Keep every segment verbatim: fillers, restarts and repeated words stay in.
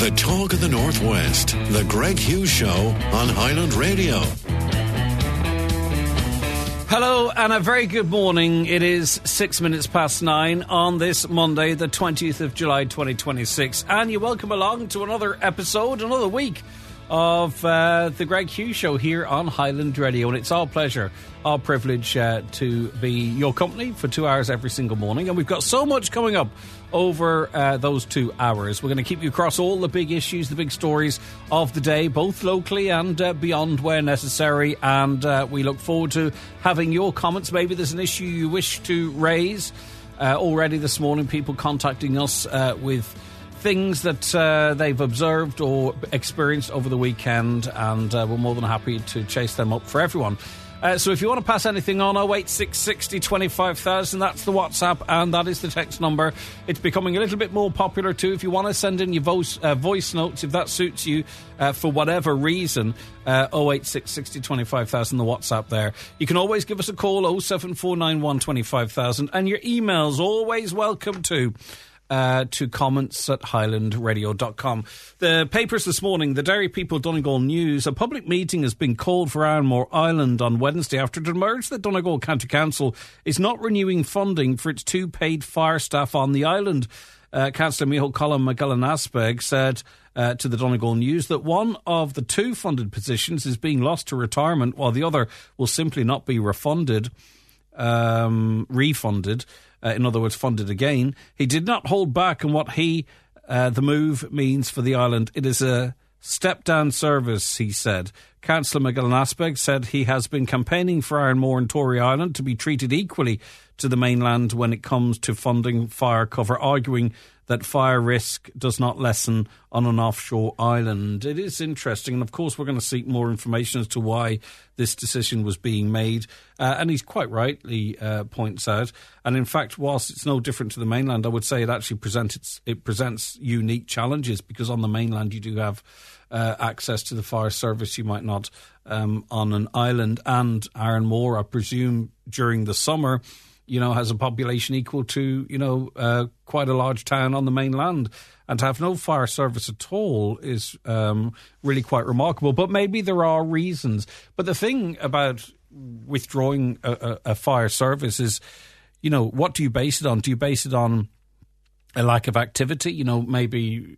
The talk of the Northwest, the Greg Hughes Show on Highland Radio. Hello and a very good morning. It is six minutes past nine on this Monday, the twentieth of July, twenty twenty-six. And you're welcome along to another episode, another week of uh, the Greg Hughes Show here on Highland Radio. And it's our pleasure, our privilege uh, to be your company for two hours every single morning. And we've got so much coming up over uh, those two hours. We're going to keep you across all the big issues, the big stories of the day, both locally and uh, beyond where necessary. And uh, we look forward to having your comments. Maybe there's an issue you wish to raise. Uh, already this morning, people contacting us uh, with things that uh, they've observed or experienced over the weekend, and uh, we're more than happy to chase them up for everyone. Uh, so if you want to pass anything on, oh eight six sixty twenty-five thousand, that's the WhatsApp and that is the text number. It's becoming a little bit more popular too. If you want to send in your voice, uh, voice notes, if that suits you uh, for whatever reason, uh, oh eight six sixty twenty-five thousand, the WhatsApp there. You can always give us a call, oh seven four nine one twenty-five thousand, and your email's always welcome too. Uh, to comments at highland radio dot com. The papers this morning, the Derry People Donegal News. A public meeting has been called for Ironmore Island on Wednesday after it emerged that Donegal County Council is not renewing funding for its two paid fire staff on the island. Uh, Councillor Micheál Colm McGillen-Aspeg said uh, to the Donegal News that one of the two funded positions is being lost to retirement while the other will simply not be refunded, um, refunded. Uh, in other words, funded again. He did not hold back on what he, uh, the move, means for the island. It is a step-down service, he said. Councillor McGillen-Aspeg said he has been campaigning for Ironmore and Tory Island to be treated equally to the mainland when it comes to funding fire cover, arguing that fire risk does not lessen on an offshore island. It is interesting, and of course we're going to seek more information as to why this decision was being made. Uh, and he's quite rightly uh, points out, and in fact, whilst it's no different to the mainland, I would say it actually presents it presents unique challenges, because on the mainland you do have uh, access to the fire service you might not um, on an island. And Ironmore, I presume, during the summer, you know, has a population equal to, you know, uh, quite a large town on the mainland. And to have no fire service at all is um, really quite remarkable. But maybe there are reasons. But the thing about withdrawing a, a, a fire service is, you know, what do you base it on? Do you base it on a lack of activity? You know, maybe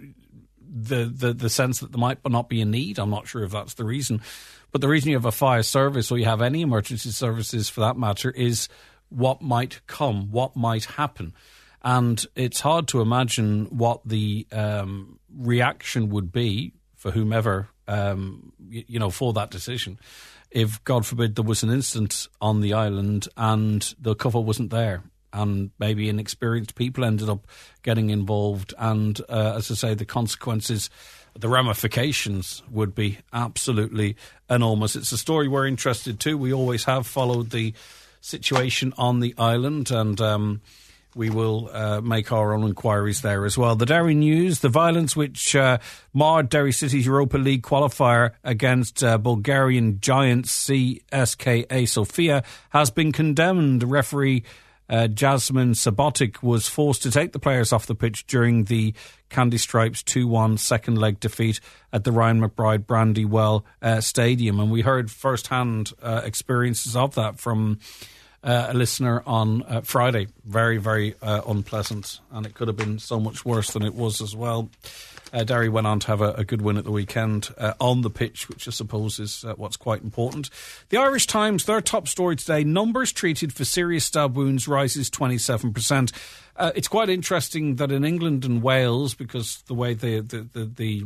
the, the, the sense that there might not be a need. I'm not sure if that's the reason. But the reason you have a fire service, or you have any emergency services for that matter, is what might come, what might happen. And it's hard to imagine what the um, reaction would be for whomever, um, you, you know, for that decision, if, God forbid, there was an incident on the island and the cover wasn't there, and maybe inexperienced people ended up getting involved. And uh, as I say, the consequences, the ramifications would be absolutely enormous. It's a story we're interested to. We always have followed the situation on the island, and um, we will uh, make our own inquiries there as well. The Derry News, the violence which uh, marred Derry City's Europa League qualifier against uh, Bulgarian giants C S K A Sofia has been condemned. Referee uh, Jasmine Sabotic was forced to take the players off the pitch during the Candy Stripes two one second leg defeat at the Ryan McBride Brandywell uh, Stadium. And we heard first-hand uh, experiences of that from Uh, a listener on uh, Friday. Very, very uh, unpleasant, and it could have been so much worse than it was as well. Uh, Derry went on to have a, a good win at the weekend uh, on the pitch, which I suppose is uh, what's quite important. The Irish Times, their top story today, numbers treated for serious stab wounds rises twenty-seven percent. Uh, it's quite interesting that in England and Wales, because the way the the the the,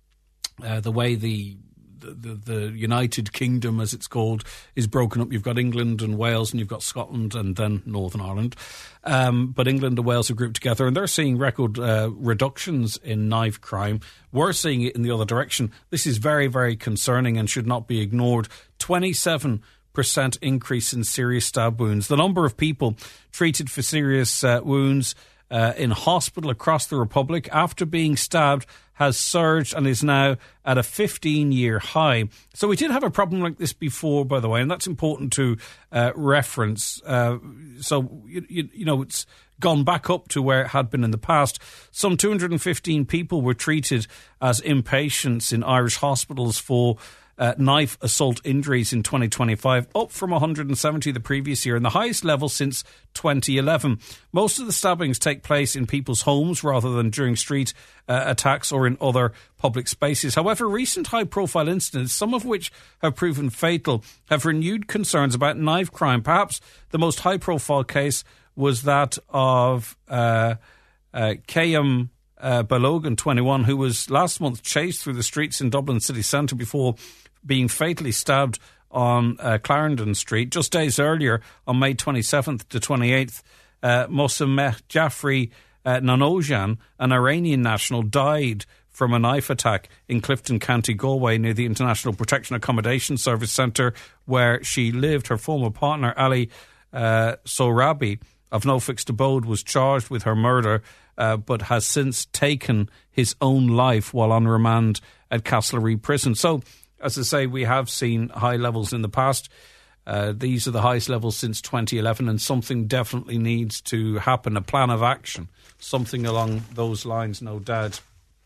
uh, the way the The, the United Kingdom, as it's called, is broken up. You've got England and Wales, and you've got Scotland and then Northern Ireland. Um, but England and Wales are grouped together, and they're seeing record uh, reductions in knife crime. We're seeing it in the other direction. This is very, very concerning and should not be ignored. twenty-seven percent increase in serious stab wounds. The number of people treated for serious uh, wounds uh, in hospital across the Republic after being stabbed has surged and is now at a fifteen-year high. So we did have a problem like this before, by the way, and that's important to uh, reference. Uh, so, you, you, you know, it's gone back up to where it had been in the past. Some two hundred fifteen people were treated as inpatients in Irish hospitals for uh, knife assault injuries in twenty twenty-five, up from one hundred seventy the previous year, and the highest level since twenty eleven. Most of the stabbings take place in people's homes rather than during street uh, attacks or in other public spaces. However, recent high-profile incidents, some of which have proven fatal, have renewed concerns about knife crime. Perhaps the most high-profile case was that of uh, uh, Kayam uh, Balogan, twenty-one, who was last month chased through the streets in Dublin city centre before being fatally stabbed on uh, Clarendon Street. Just days earlier, on May twenty-seventh to twenty-eighth, uh, Mosameh Jaffrey uh, Nanojan, an Iranian national, died from a knife attack in Clifton, County Galway, near the International Protection Accommodation Service Centre where she lived. Her former partner, Ali uh, Sohrabi, of no fixed abode, was charged with her murder, uh, but has since taken his own life while on remand at Castlereagh Prison. So, as I say, we have seen high levels in the past. Uh, these are the highest levels since twenty eleven, and something definitely needs to happen, a plan of action, something along those lines, no doubt.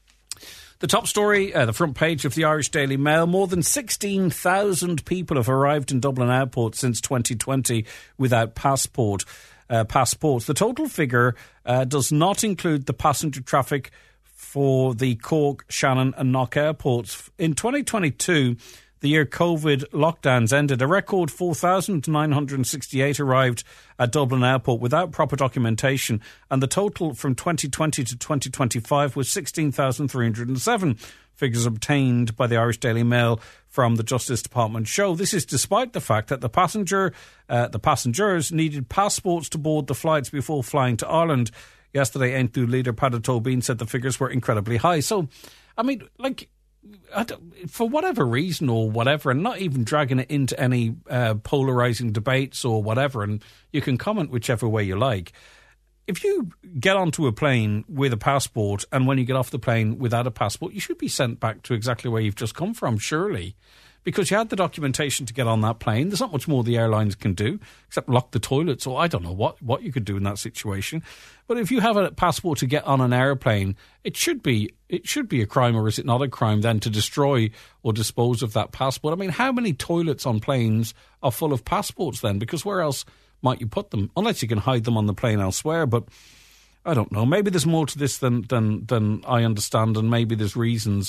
The top story, uh, the front page of the Irish Daily Mail: more than sixteen thousand people have arrived in Dublin Airport since twenty twenty without passport. Uh, passports. The total figure uh, does not include the passenger traffic for the Cork, Shannon and Knock airports. In twenty twenty-two, the year COVID lockdowns ended, a record four thousand nine hundred sixty-eight arrived at Dublin Airport without proper documentation, and the total from twenty twenty to twenty twenty-five was sixteen thousand three hundred seven. Figures obtained by the Irish Daily Mail from the Justice Department show this is despite the fact that the passenger, uh, the passengers needed passports to board the flights before flying to Ireland. Yesterday, N T U leader Peadar Tóibín said the figures were incredibly high. So, I mean, like, I don't, for whatever reason or whatever, and not even dragging it into any uh, polarising debates or whatever, and you can comment whichever way you like. If you get onto a plane with a passport and when you get off the plane without a passport, you should be sent back to exactly where you've just come from, surely, because you had the documentation to get on that plane. There's not much more the airlines can do except lock the toilets, or I don't know what, what you could do in that situation. But if you have a passport to get on an airplane, it should be it should be a crime, or is it not a crime then to destroy or dispose of that passport? I mean, how many toilets on planes are full of passports then? Because where else might you put them? Unless you can hide them on the plane elsewhere. But I don't know. Maybe there's more to this than than than I understand, and maybe there's reasons.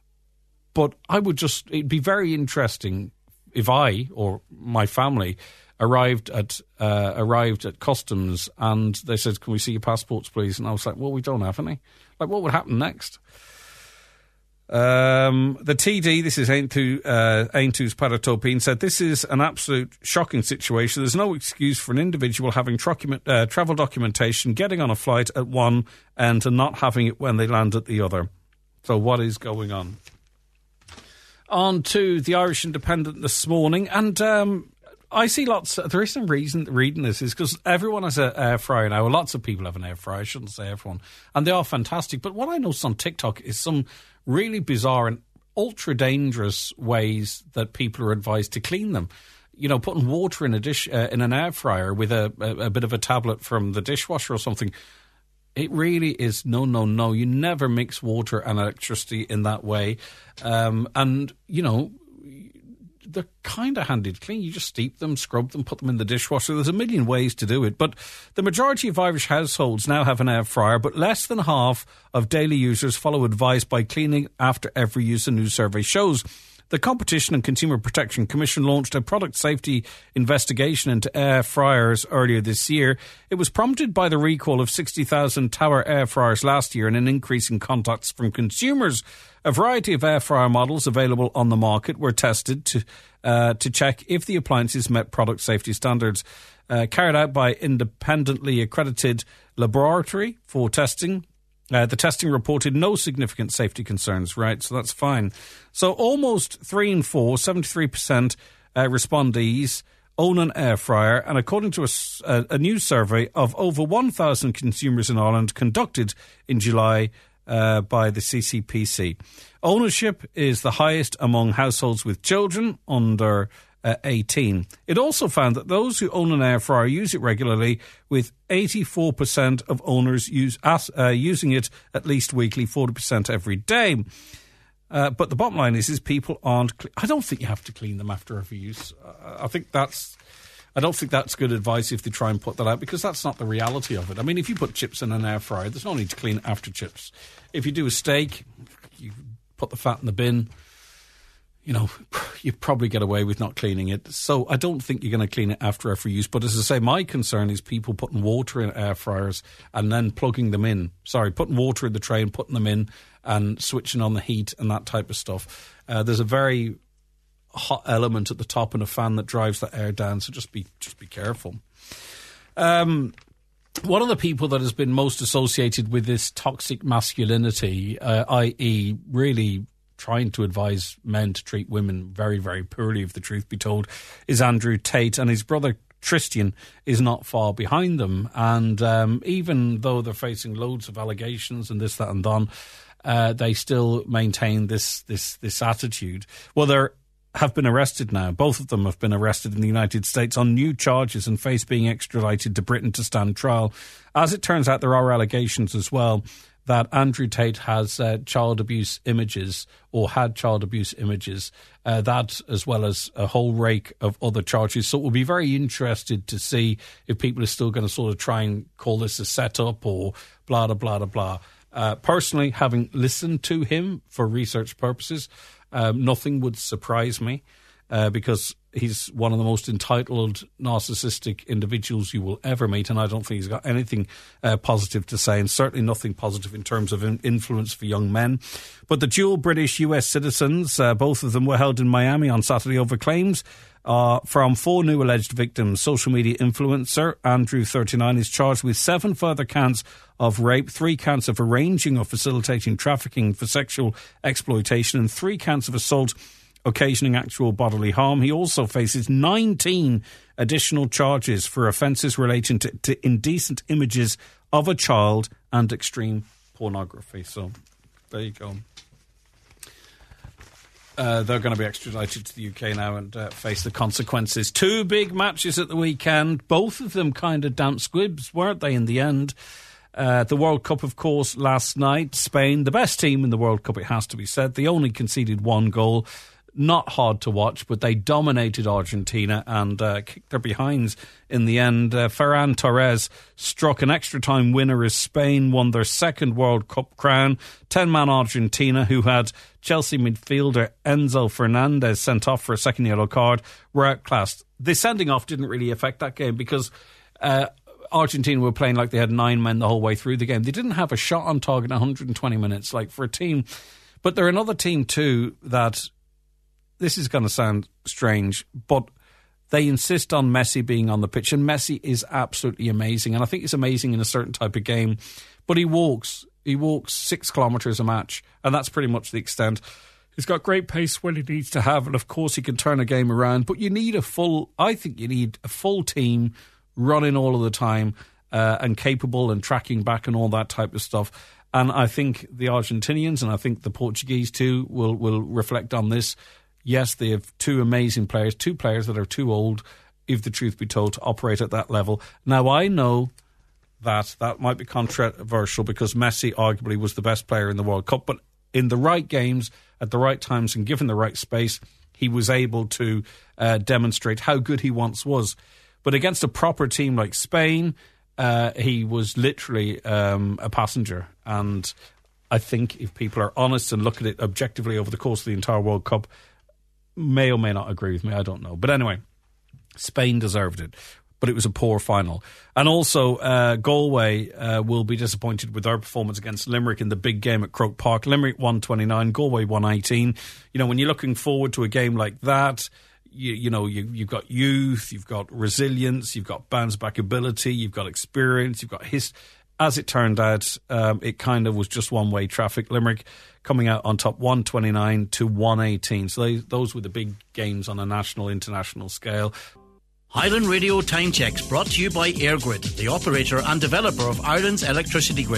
But I would just, it'd be very interesting if I or my family arrived at uh, arrived at customs and they said, "Can we see your passports, please?" And I was like, "Well, we don't have any." Like, what would happen next? Um, the T D, this is Aontú, uh, Aontú's Peadar Tóibín, said this is an absolute shocking situation. There's no excuse for an individual having document, uh, travel documentation, getting on a flight at one end and not having it when they land at the other. So what is going on? On to the Irish Independent this morning, and um, I see lots. There is some reason reading this is because everyone has an air fryer now. Well, lots of people have an air fryer. I shouldn't say everyone, and they are fantastic. But what I noticed on TikTok is some really bizarre and ultra dangerous ways that people are advised to clean them. You know, putting water in a dish uh, in an air fryer with a, a, a bit of a tablet from the dishwasher or something. It really is no, no, no. You never mix water and electricity in that way. Um, and, you know, they're kind of handy to clean. You just steep them, scrub them, put them in the dishwasher. There's a million ways to do it. But the majority of Irish households now have an air fryer, but less than half of daily users follow advice by cleaning after every use, a new survey shows. The Competition and Consumer Protection Commission launched a product safety investigation into air fryers earlier this year. It was prompted by the recall of sixty thousand Tower air fryers last year and an increase in contacts from consumers. A variety of air fryer models available on the market were tested to uh, to check if the appliances met product safety standards. Uh, carried out by independently accredited laboratory for testing. Uh, the testing reported no significant safety concerns, right? So that's fine. So almost three in four, seventy-three percent uh, respondees own an air fryer. And according to a, a, a new survey of over one thousand consumers in Ireland conducted in July uh, by the C C P C, ownership is the highest among households with children under eighteen. It also found that those who own an air fryer use it regularly, with eighty-four percent of owners use uh, using it at least weekly, forty percent every day. Uh, but the bottom line is, is people aren't... Cle- I don't think you have to clean them after every use. Uh, I think that's... I don't think that's good advice if they try and put that out, because that's not the reality of it. I mean, if you put chips in an air fryer, there's no need to clean it after chips. If you do a steak, you put the fat in the bin, you know, you probably get away with not cleaning it. So I don't think you're going to clean it after every use. But as I say, my concern is people putting water in air fryers and then plugging them in. Sorry, putting water in the tray and putting them in and switching on the heat and that type of stuff. Uh, there's a very hot element at the top and a fan that drives the air down, so just be just be careful. Um, one of the people that has been most associated with this toxic masculinity, uh, that is really trying to advise men to treat women very, very poorly, if the truth be told, is Andrew Tate, and his brother Tristan is not far behind them. And um, even though they're facing loads of allegations and this, that and that, uh, they still maintain this this this attitude. Well, they're have been arrested now. Both of them have been arrested in the United States on new charges and face being extradited to Britain to stand trial. As it turns out, there are allegations as well that Andrew Tate has uh, child abuse images or had child abuse images, uh, that as well as a whole rake of other charges. So we'll be very interested to see if people are still going to sort of try and call this a setup or blah, blah, blah, blah, blah. Uh, personally, having listened to him for research purposes, um, nothing would surprise me uh, because he's one of the most entitled, narcissistic individuals you will ever meet, and I don't think he's got anything uh, positive to say, and certainly nothing positive in terms of in- influence for young men. But the dual British-U S citizens, uh, both of them were held in Miami on Saturday over claims uh, from four new alleged victims. Social media influencer Andrew, thirty-nine, is charged with seven further counts of rape, three counts of arranging or facilitating trafficking for sexual exploitation, and three counts of assault occasioning actual bodily harm. He also faces nineteen additional charges for offences relating to, to indecent images of a child and extreme pornography. So there you go. Uh, they're going to be extradited to the U K now and uh, face the consequences. Two big matches at the weekend. Both of them kind of damp squibs, weren't they, in the end? Uh, the World Cup, of course, last night. Spain, the best team in the World Cup, it has to be said. They only conceded one goal. Not hard to watch, but they dominated Argentina and uh, kicked their behinds in the end. Uh, Ferran Torres struck an extra-time winner as Spain won their second World Cup crown. ten-man Argentina, who had Chelsea midfielder Enzo Fernandez sent off for a second yellow card, were outclassed. The sending off didn't really affect that game because uh, Argentina were playing like they had nine men the whole way through the game. They didn't have a shot on target in one hundred twenty minutes, like for a team. But they're another team too that... This is going to sound strange, but they insist on Messi being on the pitch, and Messi is absolutely amazing. And I think he's amazing in a certain type of game, but he walks. He walks six kilometres a match, and that's pretty much the extent. He's got great pace when he needs to have, and of course he can turn a game around, but you need a full, I think you need a full team running all of the time uh, and capable and tracking back and all that type of stuff. And I think the Argentinians, and I think the Portuguese too, will, will reflect on this. Yes, they have two amazing players, two players that are too old, if the truth be told, to operate at that level. Now, I know that that might be controversial because Messi arguably was the best player in the World Cup, but in the right games, at the right times, and given the right space, he was able to uh, demonstrate how good he once was. But against a proper team like Spain, uh, he was literally um, a passenger. And I think if people are honest and look at it objectively over the course of the entire World Cup, may or may not agree with me, I don't know. But anyway, Spain deserved it, but it was a poor final. And also, uh, Galway uh, will be disappointed with their performance against Limerick in the big game at Croke Park. Limerick won twenty-nine, Galway won eighteen. You know, when you're looking forward to a game like that, you, you know, you, you've got youth, you've got resilience, you've got bounce-back ability, you've got experience, you've got his. As it turned out, um, it kind of was just one-way traffic. Limerick coming out on top one twenty-nine to one eighteen. So they, those were the big games on a national, international scale. Highland Radio Time Checks brought to you by EirGrid, the operator and developer of Ireland's electricity grid.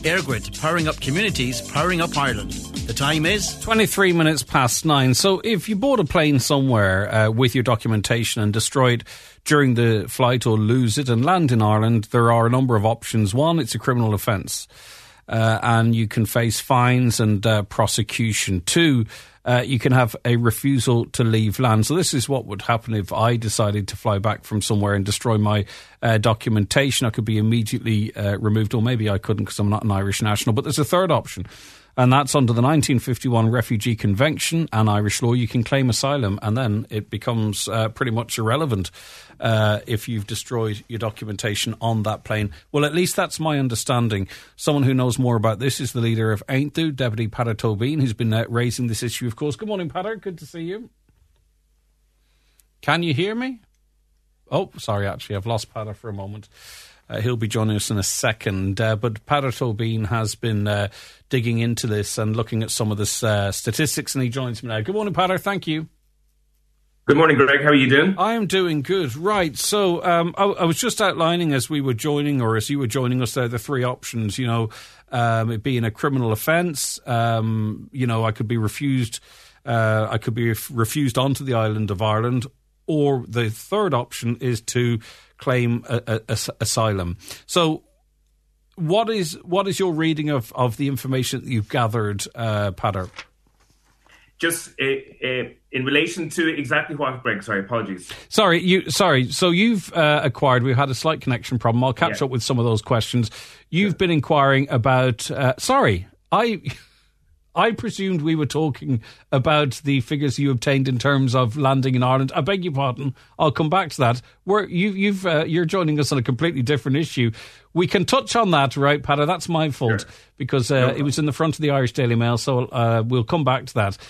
EirGrid, powering up communities, powering up Ireland. The time is twenty-three minutes past nine. So if you bought a plane somewhere uh, with your documentation and destroy it during the flight or lose it and land in Ireland, there are a number of options. One, it's a criminal offence. Uh, and you can face fines and uh, prosecution. Two, uh, you can have a refusal to leave land. So this is what would happen if I decided to fly back from somewhere and destroy my uh, documentation. I could be immediately uh, removed, or maybe I couldn't because I'm not an Irish national. But there's a third option, and that's under the nineteen fifty-one Refugee Convention and Irish law. You can claim asylum, and then it becomes uh, pretty much irrelevant uh, if you've destroyed your documentation on that plane. Well, at least that's my understanding. Someone who knows more about this is the leader of Aontú, Deputy Peadar Tóibín, who's been uh, raising this issue, of course. Good morning, Peadar. Good to see you. Can you hear me? Oh, sorry, actually, I've lost Peadar for a moment. Uh, he'll be joining us in a second. Uh, but Peadar Tóibín has been uh, digging into this and looking at some of this uh, statistics, and he joins me now. Good morning, Peadar. Thank you. Good morning, Greg. How are you doing? I am doing good. Right. So um, I, I was just outlining as we were joining, or as you were joining us there, the three options, you know, um, it being a criminal offence. Um, you know, I could be refused. Uh, I could be ref- refused onto the island of Ireland. Or the third option is to claim a, a, a, asylum. So what is what is your reading of, of the information that you've gathered, uh, Peadar? Just uh, uh, in relation to exactly what, Greg, sorry, apologies. Sorry, you. Sorry. So you've uh, acquired, we've had a slight connection problem. I'll catch yeah. up with some of those questions. You've yeah. been inquiring about, uh, sorry, I... I presumed we were talking about the figures you obtained in terms of landing in Ireland. I beg your pardon. I'll come back to that. We're, you, you've, uh, you're joining us on a completely different issue. We can touch on that, right, Peadar? That's my fault sure. because uh, no it was in the front of the Irish Daily Mail, so uh, we'll come back to that.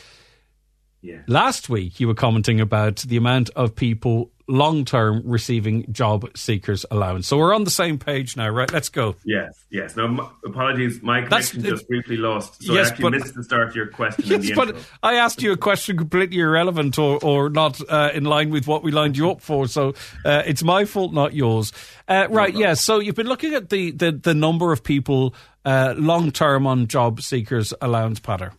Yeah. Last week, you were commenting about the amount of people long-term receiving job seekers allowance. So we're on the same page now, right? Let's go. Yes, yes. No, m- apologies. My connection That's, just briefly lost, so yes, I actually but, missed the start of your question. Yes, in the but intro. I asked you a question completely irrelevant or, or not uh, in line with what we lined you up for, so uh, it's my fault, not yours. Uh, right, yes. Yeah, so you've been looking at the, the, the number of people uh, long-term on job seekers allowance, Peadar.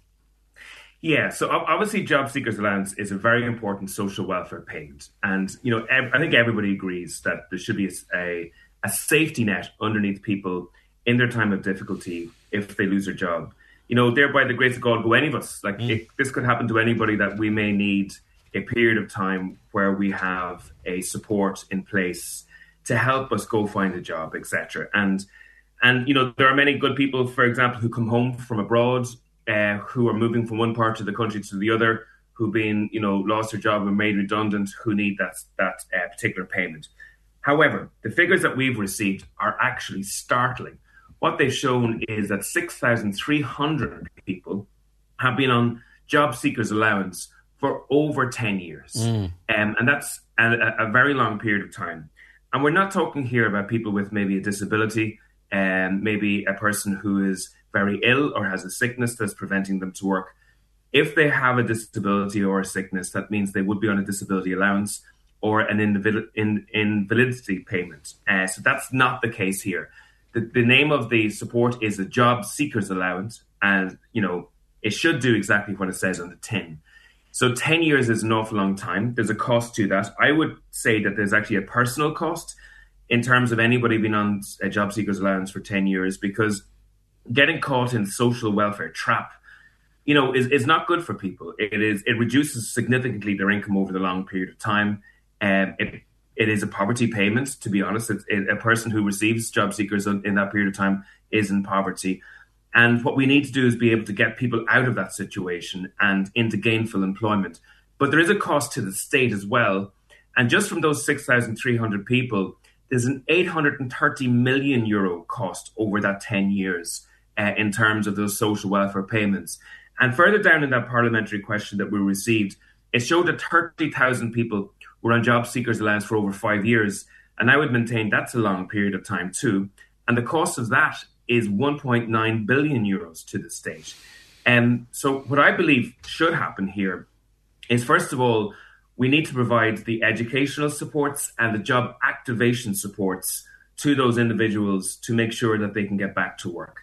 Yeah, so obviously job seekers allowance is a very important social welfare payment. And, you know, I think everybody agrees that there should be a, a safety net underneath people in their time of difficulty if they lose their job. You know, thereby the grace of God go any of us. Like, mm. it, this could happen to anybody that we may need a period of time where we have a support in place to help us go find a job, et cetera. And, and, you know, there are many good people, for example, who come home from abroad, Uh, who are moving from one part of the country to the other, who've been, you know, lost their job and made redundant, who need that that uh, particular payment. However, the figures that we've received are actually startling. What they've shown is that six thousand three hundred people have been on job seekers allowance for over ten years. Mm. Um, and that's a, a very long period of time. And we're not talking here about people with maybe a disability, and um, maybe a person who is very ill or has a sickness that's preventing them to work. If they have a disability or a sickness, that means they would be on a disability allowance or an invalid, in, invalidity payment. Uh, so that's not the case here. The, the name of the support is a job seekers allowance, and, you know, it should do exactly what it says on the tin. So ten years is an awful long time. There's a cost to that. I would say that there's actually a personal cost in terms of anybody being on a job seekers allowance for ten years, because getting caught in social welfare trap, you know, is, is not good for people. It is it reduces significantly their income over the long period of time. Um, it it is a poverty payment, to be honest. It's, it, a person who receives job seekers in, in that period of time is in poverty. And what we need to do is be able to get people out of that situation and into gainful employment. But there is a cost to the state as well. And just from those six thousand three hundred people, there's an eight hundred thirty million euro cost over that ten years. Uh, in terms of those social welfare payments. And further down in that parliamentary question that we received, it showed that thirty thousand people were on job seekers allowance for over five years. And I would maintain that's a long period of time too. And the cost of that is one point nine billion euros to the state. And um, so what I believe should happen here is, first of all, we need to provide the educational supports and the job activation supports to those individuals to make sure that they can get back to work.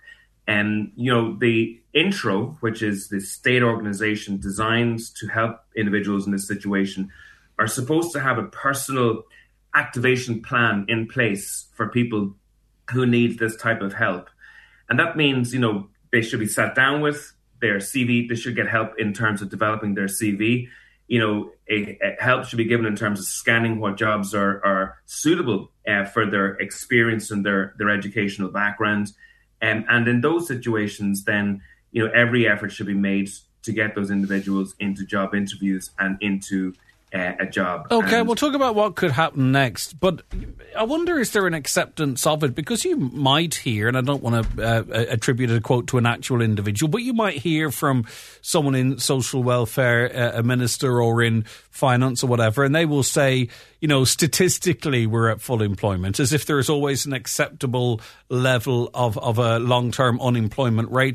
And, you know, the Intro, which is the state organization designed to help individuals in this situation, are supposed to have a personal activation plan in place for people who need this type of help. And that means, you know, they should be sat down with their C V. They should get help in terms of developing their C V. You know, a, a help should be given in terms of scanning what jobs are, are suitable uh, for their experience and their, their educational background. Um, and in those situations, then, you know, every effort should be made to get those individuals into job interviews and into uh, a job. Okay, and we'll talk about what could happen next. But I wonder, is there an acceptance of it? Because you might hear, and I don't want to uh, attribute a quote to an actual individual, but you might hear from someone in social welfare, uh, a minister or in finance or whatever, and they will say, you know, statistically we're at full employment, as if there is always an acceptable level of, of a long-term unemployment rate.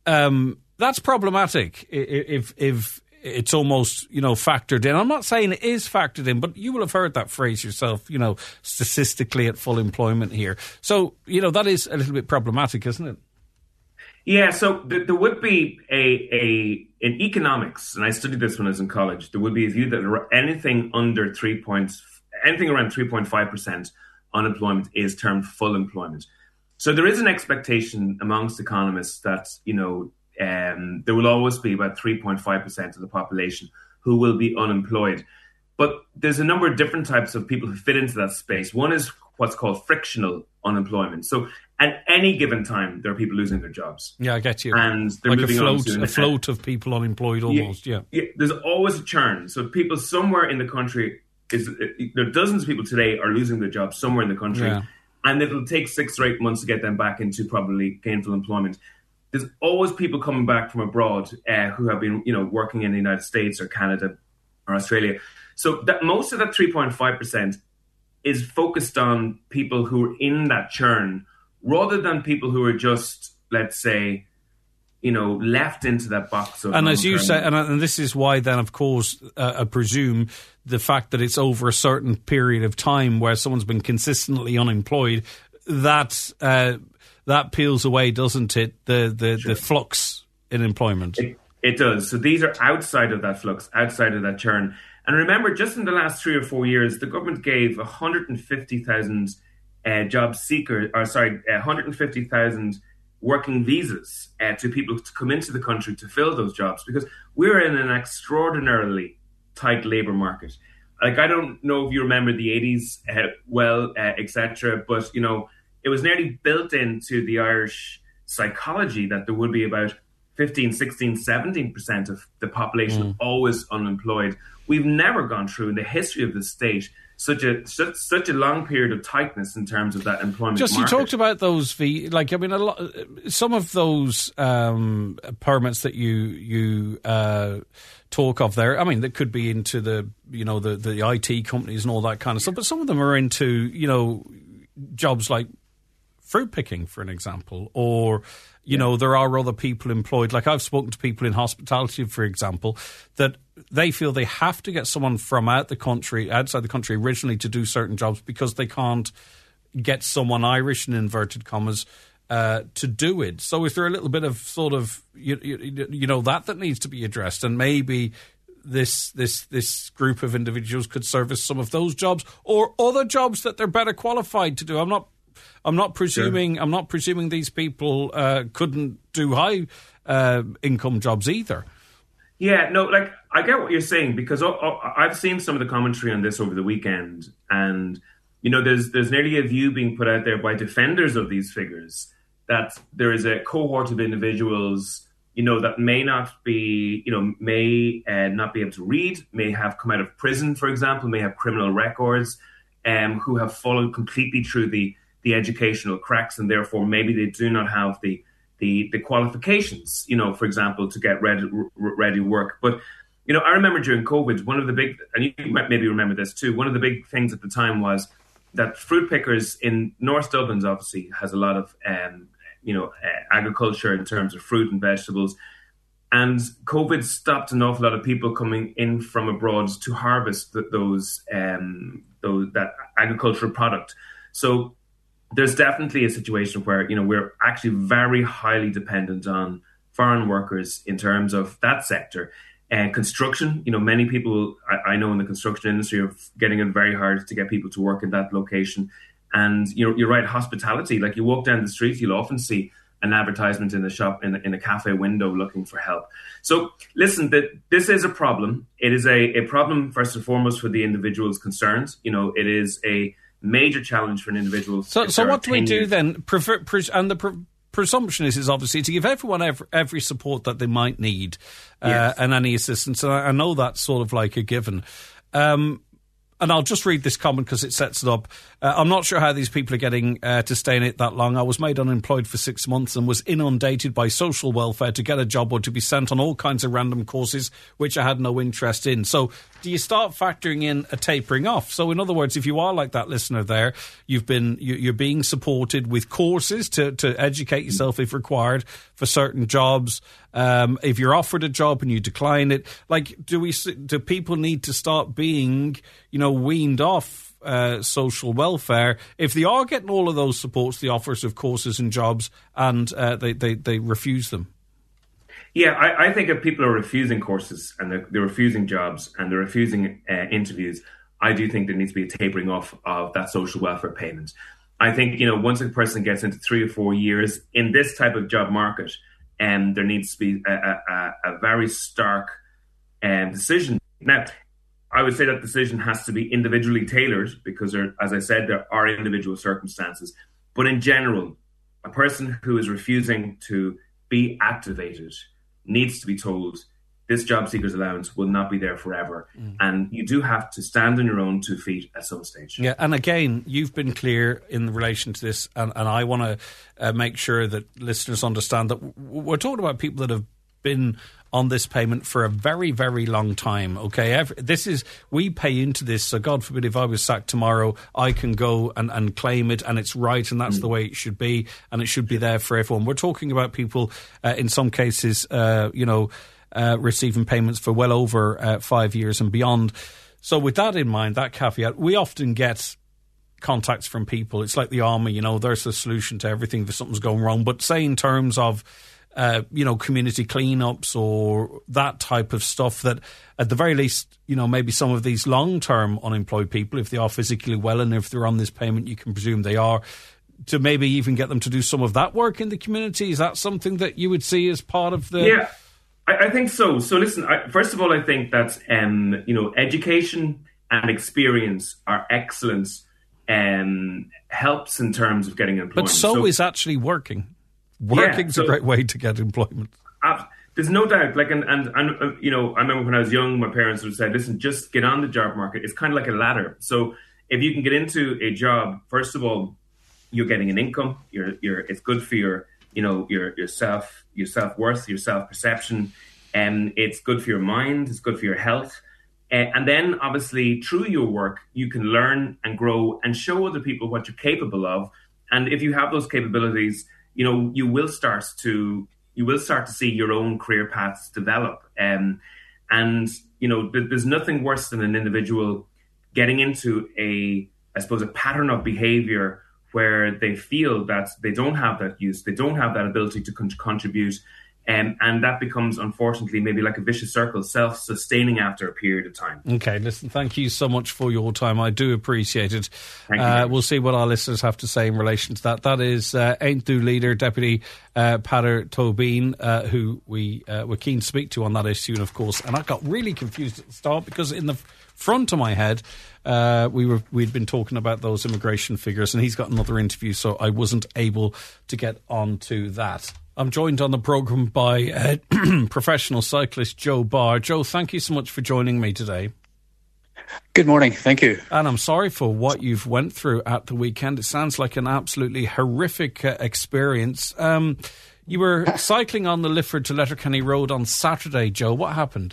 Um, that's problematic if if it's almost, you know, factored in. I'm not saying it is factored in, but you will have heard that phrase yourself, you know, statistically at full employment here. So, you know, that is a little bit problematic, isn't it? Yeah, so th- there would be a, a, in economics, and I studied this when I was in college, there would be a view that anything under three points, anything around three point five percent unemployment is termed full employment. So there is an expectation amongst economists that, you know, Um, there will always be about three point five percent of the population who will be unemployed. But there's a number of different types of people who fit into that space. One is what's called frictional unemployment. So at any given time, there are people losing their jobs. Yeah, I get you. And they're like moving a float, on to a float of people unemployed almost, yeah. yeah. yeah. There's always a churn. So people somewhere in the country, is there are dozens of people today are losing their jobs somewhere in the country. Yeah. And it'll take six or eight months to get them back into probably gainful employment. There's always people coming back from abroad uh, who have been, you know, working in the United States or Canada or Australia. So that most of that three point five percent is focused on people who are in that churn rather than people who are just, let's say, you know, left into that box of. And as you say, and, and this is why then, of course, uh, I presume the fact that it's over a certain period of time where someone's been consistently unemployed, that uh, that peels away, doesn't it, the the, Sure. the flux in employment? It, it does. So these are outside of that flux, outside of that churn. And remember, just in the last three or four years, the government gave one hundred fifty thousand uh, job seekers, or sorry, one hundred fifty thousand working visas uh, to people to come into the country to fill those jobs, because we're in an extraordinarily tight labour market. Like, I don't know if you remember the eighties uh, well, uh, et cetera, but, you know, it was nearly built into the Irish psychology that there would be about fifteen, sixteen, seventeen percent of the population mm. always unemployed. We've never gone through in the history of the state such a such, such a long period of tightness in terms of that employment Just market. You talked about those v like I mean a lot, some of those um, permits that you you uh, talk of there. I mean, that could be into the you know the the I T companies and all that kind of stuff, but some of them are into you know jobs like fruit picking, for an example, or you yeah. know there are other people employed. Like, I've spoken to people in hospitality, for example, that they feel they have to get someone from out the country, outside the country originally, to do certain jobs because they can't get someone Irish, in inverted commas, uh, to do it. So is there a little bit of sort of, you, you, you know, that that needs to be addressed, and maybe this this this group of individuals could service some of those jobs or other jobs that they're better qualified to do? I'm not I'm not presuming sure. I'm not presuming these people uh, couldn't do high uh, income jobs either. Yeah, no, like, I get what you're saying, because I've seen some of the commentary on this over the weekend, and, you know, there's there's nearly a view being put out there by defenders of these figures that there is a cohort of individuals, you know, that may not be, you know, may uh, not be able to read, may have come out of prison, for example, may have criminal records, um, who have followed completely through the, the educational cracks, and therefore maybe they do not have the The, the qualifications, you know, for example, to get ready, ready work. But, you know, I remember during COVID, one of the big, and you might maybe remember this too, one of the big things at the time was that fruit pickers in North Dublin obviously has a lot of, um, you know, uh, agriculture in terms of fruit and vegetables. And COVID stopped an awful lot of people coming in from abroad to harvest th- those, um, those that agricultural product. So there's definitely a situation where, you know, we're actually very highly dependent on foreign workers in terms of that sector. And uh, construction, you know, many people I, I know in the construction industry are getting it very hard to get people to work in that location. And you're, you're right, hospitality, like you walk down the street, you'll often see an advertisement in a shop, in, in a cafe window looking for help. So listen, that this is a problem. It is a, a problem, first and foremost, for the individuals concerned. You know, it is a major challenge for an individual. So, so what do we do then? Prefer, pre- and the pre- presumption is, is obviously to give everyone every, every support that they might need uh, yes. and any assistance. And I, I know that's sort of like a given. Um, And I'll just read this comment because it sets it up. Uh, I'm not sure how these people are getting uh, to stay in it that long. I was made unemployed for six months and was inundated by social welfare to get a job or to be sent on all kinds of random courses, which I had no interest in. So do you start factoring in a tapering off? So in other words, if you are like that listener there, you've been, you, you're being supported with courses to, to educate yourself if required for certain jobs. Um, if you're offered a job and you decline it, like, do we, do people need to start being, you know, weaned off uh, social welfare if they are getting all of those supports, the offers of courses and jobs, and uh, they, they, they refuse them? Yeah, I, I think if people are refusing courses and they're, they're refusing jobs and they're refusing uh, interviews, I do think there needs to be a tapering off of that social welfare payment. I think, you know, once a person gets into three or four years in this type of job market, and um, there needs to be a, a, a very stark um, decision. Now, I would say that decision has to be individually tailored because, there, as I said, there are individual circumstances. But in general, a person who is refusing to be activated needs to be told this job seekers allowance will not be there forever. Mm. And you do have to stand on your own two feet at some stage. Yeah, and again, you've been clear in relation to this, and, and I want to uh, make sure that listeners understand that we're talking about people that have been on this payment for a very, very long time, okay? Every, this is, we pay into this, so God forbid if I was sacked tomorrow, I can go and, and claim it, and it's right, and that's mm. the way it should be, and it should be there for everyone. We're talking about people, uh, in some cases, uh, you know, Uh, receiving payments for well over uh, five years and beyond. So with that in mind, that caveat, we often get contacts from people. It's like the army, you know, there's a solution to everything if something's going wrong. But say in terms of, uh, you know, community cleanups or that type of stuff, that at the very least, you know, maybe some of these long-term unemployed people, if they are physically well and if they're on this payment, you can presume they are, to maybe even get them to do some of that work in the community. Is that something that you would see as part of the... Yeah. I think so. So listen, I, first of all, I think that, um, you know, education and experience are excellent um, helps in terms of getting employment. But so, so is actually working. Working's yeah, so, a great way to get employment. Uh, there's no doubt. Like, and, and, and uh, you know, I remember when I was young, my parents would say, listen, just get on the job market. It's kind of like a ladder. So if you can get into a job, first of all, you're getting an income. You're, you're, it's good for your, you know, your, your self, your self-worth, your self-perception, and it's good for your mind, it's good for your health. Uh, and then obviously through your work, you can learn and grow and show other people what you're capable of. And if you have those capabilities, you know, you will start to, you will start to see your own career paths develop. Um, and, you know, th- there's nothing worse than an individual getting into a, I suppose, a pattern of behavior where they feel that they don't have that use, they don't have that ability to con- contribute, um, and that becomes, unfortunately, maybe like a vicious circle, self-sustaining after a period of time. Okay, listen, thank you so much for your time. I do appreciate it. Thank uh, you. We'll see what our listeners have to say in relation to that. That is uh, Aontú leader, Deputy uh, Peadar Tóibín, uh, who we uh, were keen to speak to on that issue, and of course, and I got really confused at the start because in the front of my head, Uh, we were we'd been talking about those immigration figures, and he's got another interview, so I wasn't able to get onto that. I'm joined on the programme by uh, professional cyclist Joe Barr. Joe, thank you so much for joining me today. Good morning, thank you. And I'm sorry for what you've went through at the weekend. It sounds like an absolutely horrific uh, experience. Um, you were cycling on the Lifford to Letterkenny Road on Saturday, Joe. What happened?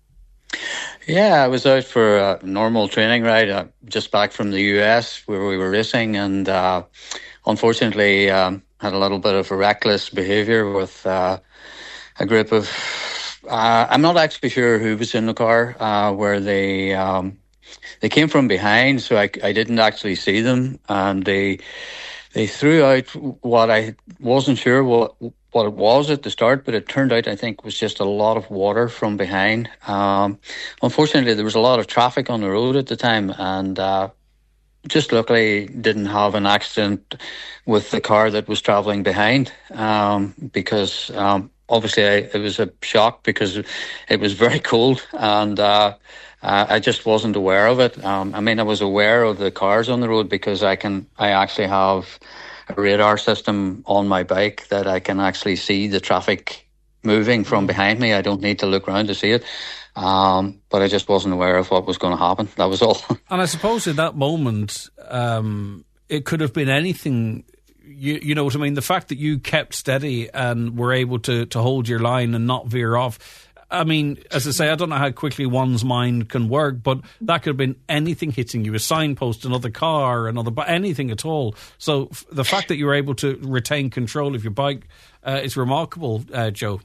Yeah, I was out for a normal training ride, uh, just back from the U S where we were racing, and uh, unfortunately um, had a little bit of a reckless behaviour with uh, a group of, uh, I'm not actually sure who was in the car, uh, where they um, they came from behind, so I, I didn't actually see them, and they they threw out what I wasn't sure what what it was at the start, but it turned out I think was just a lot of water from behind. Um, unfortunately, there was a lot of traffic on the road at the time, and uh, just luckily didn't have an accident with the car that was travelling behind, um, because um, obviously I, it was a shock because it was very cold, and uh, I just wasn't aware of it. Um, I mean, I was aware of the cars on the road because I can I actually have a radar system on my bike that I can actually see the traffic moving from behind me. I don't need to look around to see it. Um, but I just wasn't aware of what was going to happen. That was all. And I suppose in that moment, um, it could have been anything. You, you know what I mean? The fact that you kept steady and were able to, to hold your line and not veer off. I mean, as I say, I don't know how quickly one's mind can work, but that could have been anything hitting you, a signpost, another car, another, anything at all. So f- the fact that you were able to retain control of your bike uh, is remarkable, uh, Joe.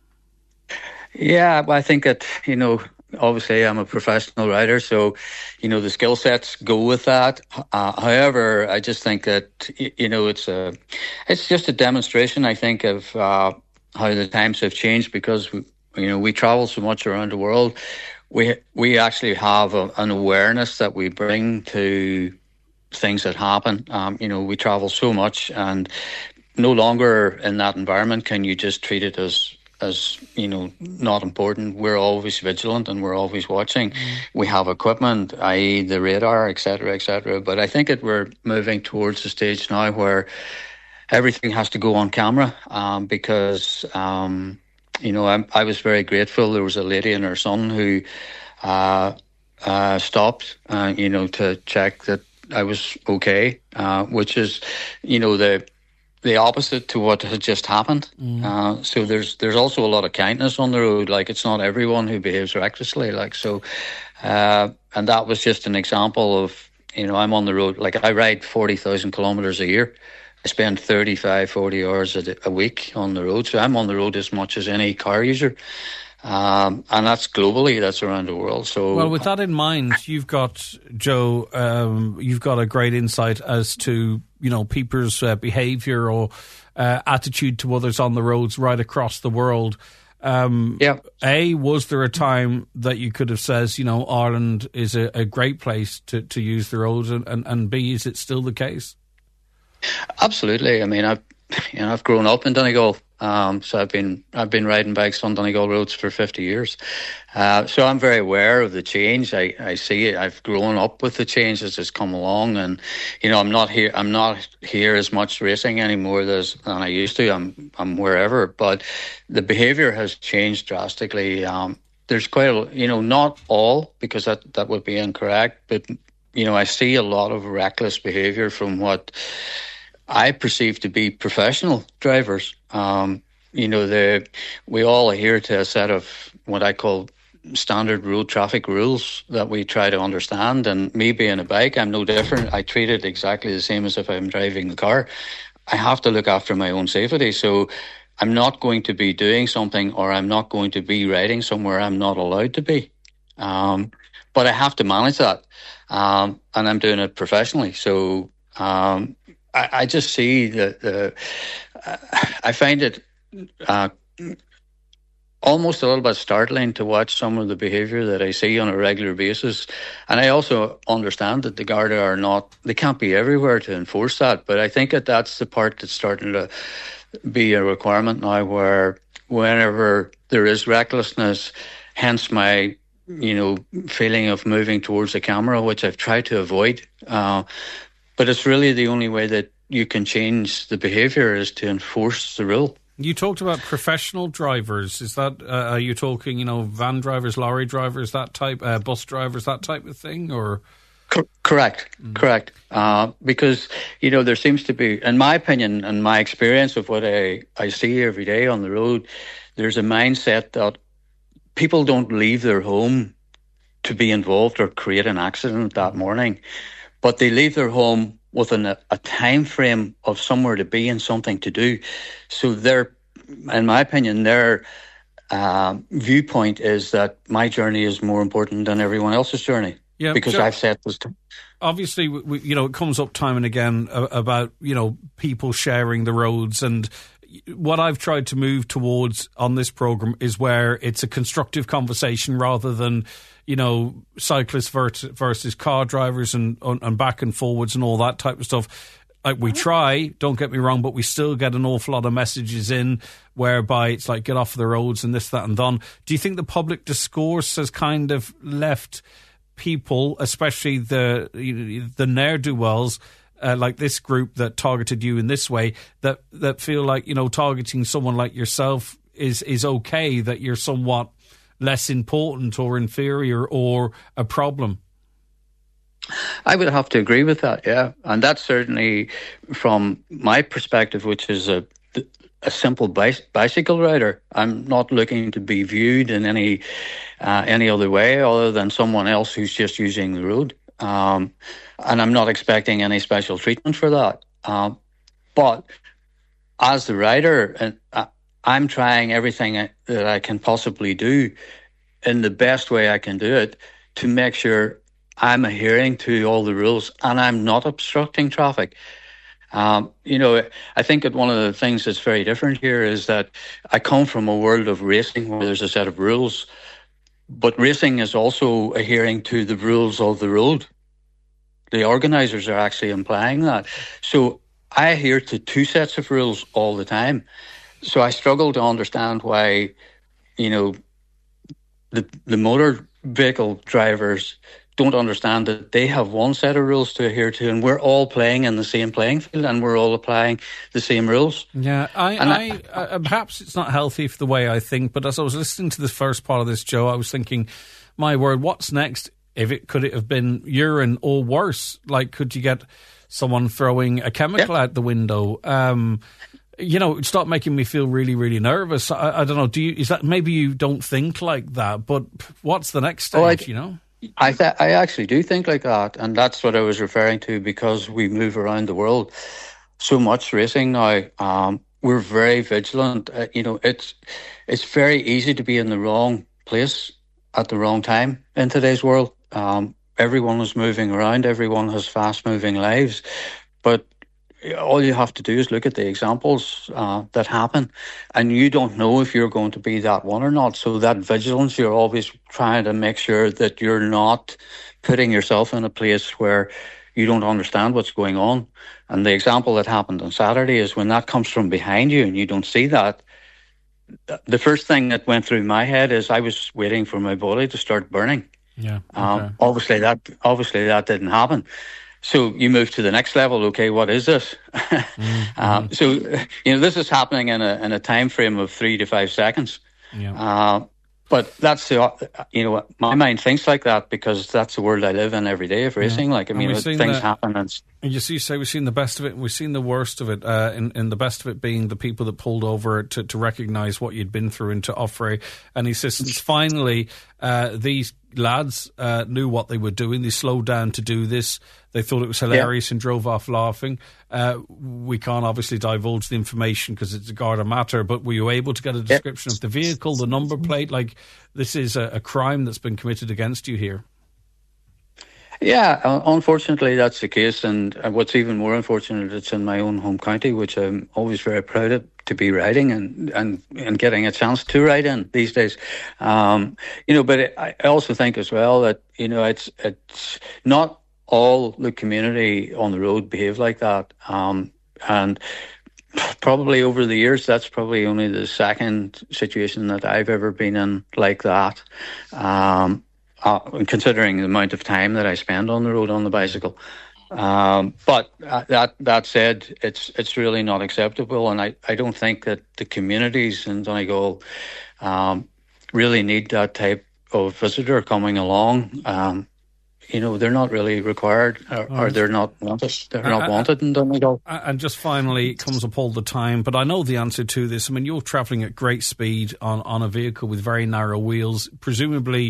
Yeah, I think that, you know, obviously I'm a professional rider, so, you know, the skill sets go with that. Uh, however, I just think that, you know, it's a, it's just a demonstration, I think, of uh, how the times have changed because, we, you know, we travel so much around the world. We we actually have a, an awareness that we bring to things that happen. Um, you know, we travel so much, and no longer in that environment can you just treat it as as you know not important. We're always vigilant and we're always watching. Mm. We have equipment, that is the radar, et cetera, et cetera. But I think that we're moving towards the stage now where everything has to go on camera, um, because um, you know I, I was very grateful. There was a lady and her son who uh, uh, stopped, uh, you know, to check that I was okay, uh, which is, you know, the the opposite to what had just happened. Mm. Uh, so there's there's also a lot of kindness on the road. Like, it's not everyone who behaves recklessly. Like, so, uh, and that was just an example of, you know, I'm on the road. Like, I ride forty thousand kilometers a year. I spend thirty-five, forty hours a, a week on the road. So I'm on the road as much as any car user. Um, and that's globally, that's around the world. So, well, with that in mind, you've got, Joe, um, you've got a great insight as to, you know, people's uh, behaviour or uh, attitude to others on the roads right across the world. Um, yeah. A, was there a time that you could have said, you know, Ireland is a, a great place to, to use the roads, and, and, and B, is it still the case? Absolutely. I mean, I've you know I've grown up in Donegal. Um, so I've been I've been riding bikes on Donegal roads for fifty years. Uh, so I'm very aware of the change. I, I see it. I've grown up with the change as it's come along, and you know I'm not here. I'm not here as much racing anymore as, than I used to. I'm I'm wherever, but the behaviour has changed drastically. Um, there's quite a you know not all, because that that would be incorrect, but you know I see a lot of reckless behaviour from what I perceive to be professional drivers. Um, you know, the we all adhere to a set of what I call standard road traffic rules that we try to understand. And me being a bike, I'm no different. I treat it exactly the same as if I'm driving the car. I have to look after my own safety. So I'm not going to be doing something, or I'm not going to be riding somewhere I'm not allowed to be. Um, but I have to manage that. Um, and I'm doing it professionally. So, um, I just see the, the uh, I find it uh, almost a little bit startling to watch some of the behaviour that I see on a regular basis. And I also understand that the Garda are not, they can't be everywhere to enforce that. But I think that that's the part that's starting to be a requirement now, where whenever there is recklessness, hence my, you know, feeling of moving towards the camera, which I've tried to avoid. Uh, But it's really the only way that you can change the behaviour is to enforce the rule. You talked about professional drivers. Is that, uh, are you talking, you know, van drivers, lorry drivers, that type, uh, bus drivers, that type of thing, or? Co- correct, mm. correct. Uh, because, you know, there seems to be, in my opinion and my experience of what I, I see every day on the road, there's a mindset that people don't leave their home to be involved or create an accident that morning. But they leave their home within a, a time frame of somewhere to be and something to do. So their, in my opinion, their uh, viewpoint is that my journey is more important than everyone else's journey. Yeah, because so I've set this. To- obviously, we, you know, it comes up time and again about, you know, people sharing the roads, and what I've tried to move towards on this program is where it's a constructive conversation rather than, you know, cyclists versus car drivers and, and back and forwards and all that type of stuff. Like, we try, don't get me wrong, but we still get an awful lot of messages in whereby it's like, get off the roads and this, that and done. Do you think the public discourse has kind of left people, especially the the ne'er-do-wells, uh, like this group that targeted you in this way, that, that feel like, you know, targeting someone like yourself is, is okay, that you're somewhat less important or inferior or a problem? I would have to agree with that, yeah. And that's certainly from my perspective, which is a a simple bicycle rider. I'm not looking to be viewed in any uh, any other way other than someone else who's just using the road. Um, and I'm not expecting any special treatment for that. Um, but as the rider, and uh, I'm trying everything that I can possibly do in the best way I can do it to make sure I'm adhering to all the rules and I'm not obstructing traffic. Um, you know, I think that one of the things that's very different here is that I come from a world of racing where there's a set of rules, but racing is also adhering to the rules of the road. The organisers are actually implying that. So I adhere to two sets of rules all the time. So I struggle to understand why, you know, the the motor vehicle drivers don't understand that they have one set of rules to adhere to, and we're all playing in the same playing field, and we're all applying the same rules. Yeah, I, I, I uh, perhaps it's not healthy for the way I think, but as I was listening to the first part of this, Joe, I was thinking, my word, what's next? If it could it have been urine or worse? Like, could you get someone throwing a chemical yeah. out the window? Um, you know, start making me feel really, really nervous. I, I don't know. Do you? Is that maybe you don't think like that? But what's the next stage? Oh, I, you know. I th- I actually do think like that, and that's what I was referring to, because we move around the world so much racing now. Um, we're very vigilant. Uh, you know, it's it's very easy to be in the wrong place at the wrong time in today's world. Um, everyone is moving around. Everyone has fast-moving lives, but all you have to do is look at the examples uh, that happen, and you don't know if you're going to be that one or not. So that vigilance, you're always trying to make sure that you're not putting yourself in a place where you don't understand what's going on. And the example that happened on Saturday is when that comes from behind you and you don't see that, the first thing that went through my head is I was waiting for my body to start burning. Yeah. Okay. Um, obviously that obviously that didn't happen. So you move to the next level. Okay, what is this? mm-hmm. um, so you know this is happening in a in a time frame of three to five seconds. Yeah. Uh, but that's the you know my mind thinks like that because that's the world I live in every day of racing. Yeah. Like I mean, things the, happen. And you see, say we've seen the best of it, and we've seen the worst of it. Uh, in, in the best of it being the people that pulled over to to recognise what you'd been through and to offer any assistance. Finally, uh, these lads uh, knew what they were doing. They slowed down to do this. They thought it was hilarious yeah. and drove off laughing. Uh, we can't obviously divulge the information because it's a Garda matter, but were you able to get a description yeah. of the vehicle, the number plate? Like, this is a, a crime that's been committed against you here. Yeah, uh, unfortunately that's the case, and uh, what's even more unfortunate, it's in my own home county, which I'm always very proud of, to be riding and, and, and getting a chance to ride in these days. Um, you know, but it, I also think as well that, you know, it's it's not all the community on the road behave like that. Um, and probably over the years, that's probably only the second situation that I've ever been in like that. Um, Uh, considering the amount of time that I spend on the road on the bicycle. Um, but uh, that that said, it's it's really not acceptable, and I, I don't think that the communities in Donegal um, really need that type of visitor coming along. Um, you know, they're not really required, or, or they're not wanted. They're not uh, wanted in Donegal. And just finally, it comes up all the time, but I know the answer to this. I mean, you're travelling at great speed on, on a vehicle with very narrow wheels. Presumably,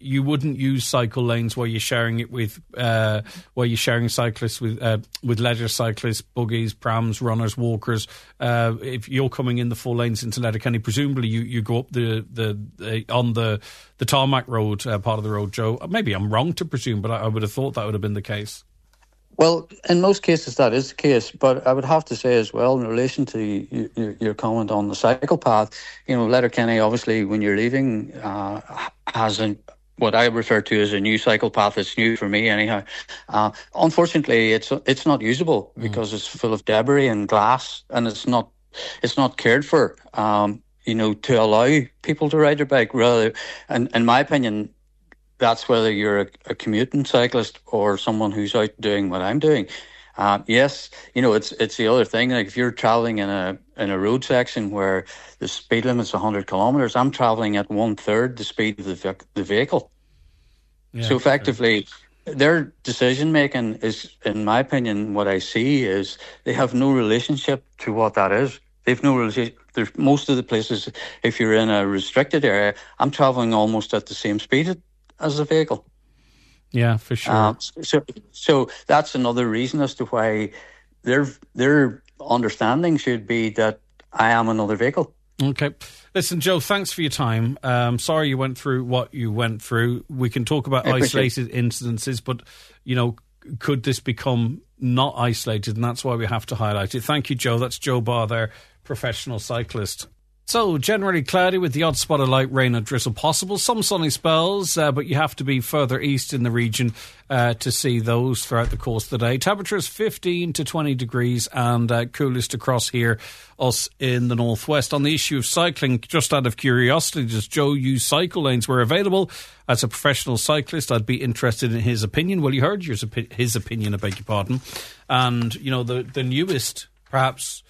you wouldn't use cycle lanes where you're sharing it with uh, where you're sharing cyclists with uh, with leisure cyclists, buggies, prams, runners, walkers. Uh, if you're coming in the four lanes into Letterkenny, presumably you, you go up the the, the on the the tarmac road uh, part of the road, Joe. Maybe I'm wrong to presume, but I, I would have thought that would have been the case. Well, in most cases that is the case, but I would have to say as well, in relation to your, your comment on the cycle path, you know, Letterkenny, obviously, when you're leaving, uh, has a, what I refer to as a new cycle path. It's new for me anyhow. Uh, unfortunately, it's it's not usable because mm. it's full of debris and glass, and it's not it's not cared for, um, you know, to allow people to ride their bike. Rather, and in my opinion, that's whether you're a, a commuting cyclist or someone who's out doing what I'm doing. Uh, yes, you know, it's it's the other thing. Like if you're travelling in a in a road section where the speed limit's one hundred kilometres, I'm travelling at one third the speed of the the vehicle. Yeah, so effectively, sure. Their decision making is, in my opinion, what I see is they have no relationship to what that is. They've no relationship. There's most of the places, if you're in a restricted area, I'm travelling almost at the same speed as a vehicle. Yeah, for sure. Um, so, so that's another reason as to why their their understanding should be that I am another vehicle. Okay. Listen, Joe, thanks for your time. Um, sorry you went through what you went through. We can talk about isolated incidences, but, you know, could this become not isolated? And that's why we have to highlight it. Thank you, Joe. That's Joe Barr there, professional cyclist. So, generally cloudy with the odd spot of light rain or drizzle possible. Some sunny spells, uh, but you have to be further east in the region uh, to see those throughout the course of the day. Temperatures fifteen to twenty degrees and uh, coolest across here, us in the northwest. On the issue of cycling, just out of curiosity, does Joe use cycle lanes where available? As a professional cyclist, I'd be interested in his opinion. Well, you heard your, his opinion, I beg your pardon. And, you know, the, the newest, perhaps...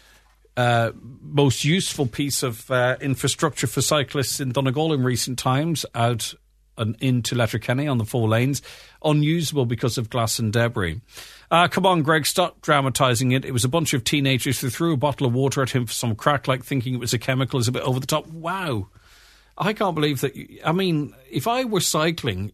Uh, most useful piece of uh, infrastructure for cyclists in Donegal in recent times, out and into Letterkenny on the four lanes, unusable because of glass and debris. Uh, come on, Greg, stop dramatising it. It was a bunch of teenagers who threw a bottle of water at him for some crack, like thinking it was a chemical, is a bit over the top. Wow. I can't believe that. You, I mean, if I were cycling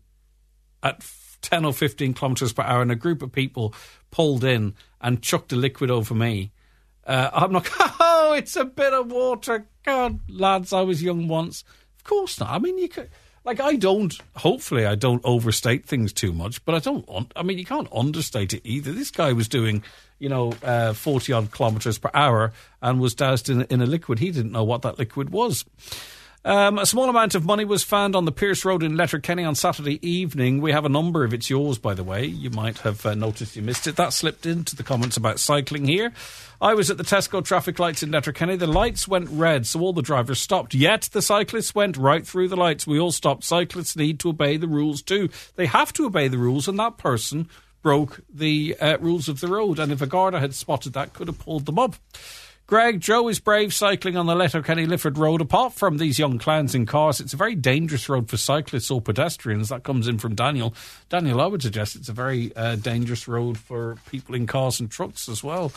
at ten or fifteen kilometres per hour and a group of people pulled in and chucked a liquid over me, Uh, I'm not, oh, it's a bit of water. God, lads, I was young once. Of course not. I mean, you could, like, I don't, hopefully I don't overstate things too much, but I don't, I mean, you can't understate it either. This guy was doing, you know, uh, forty odd kilometres per hour and was doused in, in a liquid. He didn't know what that liquid was. Um, a small amount of money was found on the Pierce Road in Letterkenny on Saturday evening. We have a number, if it's yours, by the way. You might have uh, noticed you missed it. That slipped into the comments about cycling here. I was at the Tesco traffic lights in Letterkenny. The lights went red, so all the drivers stopped. Yet the cyclists went right through the lights. We all stopped. Cyclists need to obey the rules too. They have to obey the rules, and that person broke the uh, rules of the road. And if a Garda had spotted that, could have pulled them up. Greg, Joe is brave cycling on the Letterkenny-Lifford Road. Apart from these young clowns in cars, it's a very dangerous road for cyclists or pedestrians. That comes in from Daniel. Daniel, I would suggest it's a very uh, dangerous road for people in cars and trucks as well.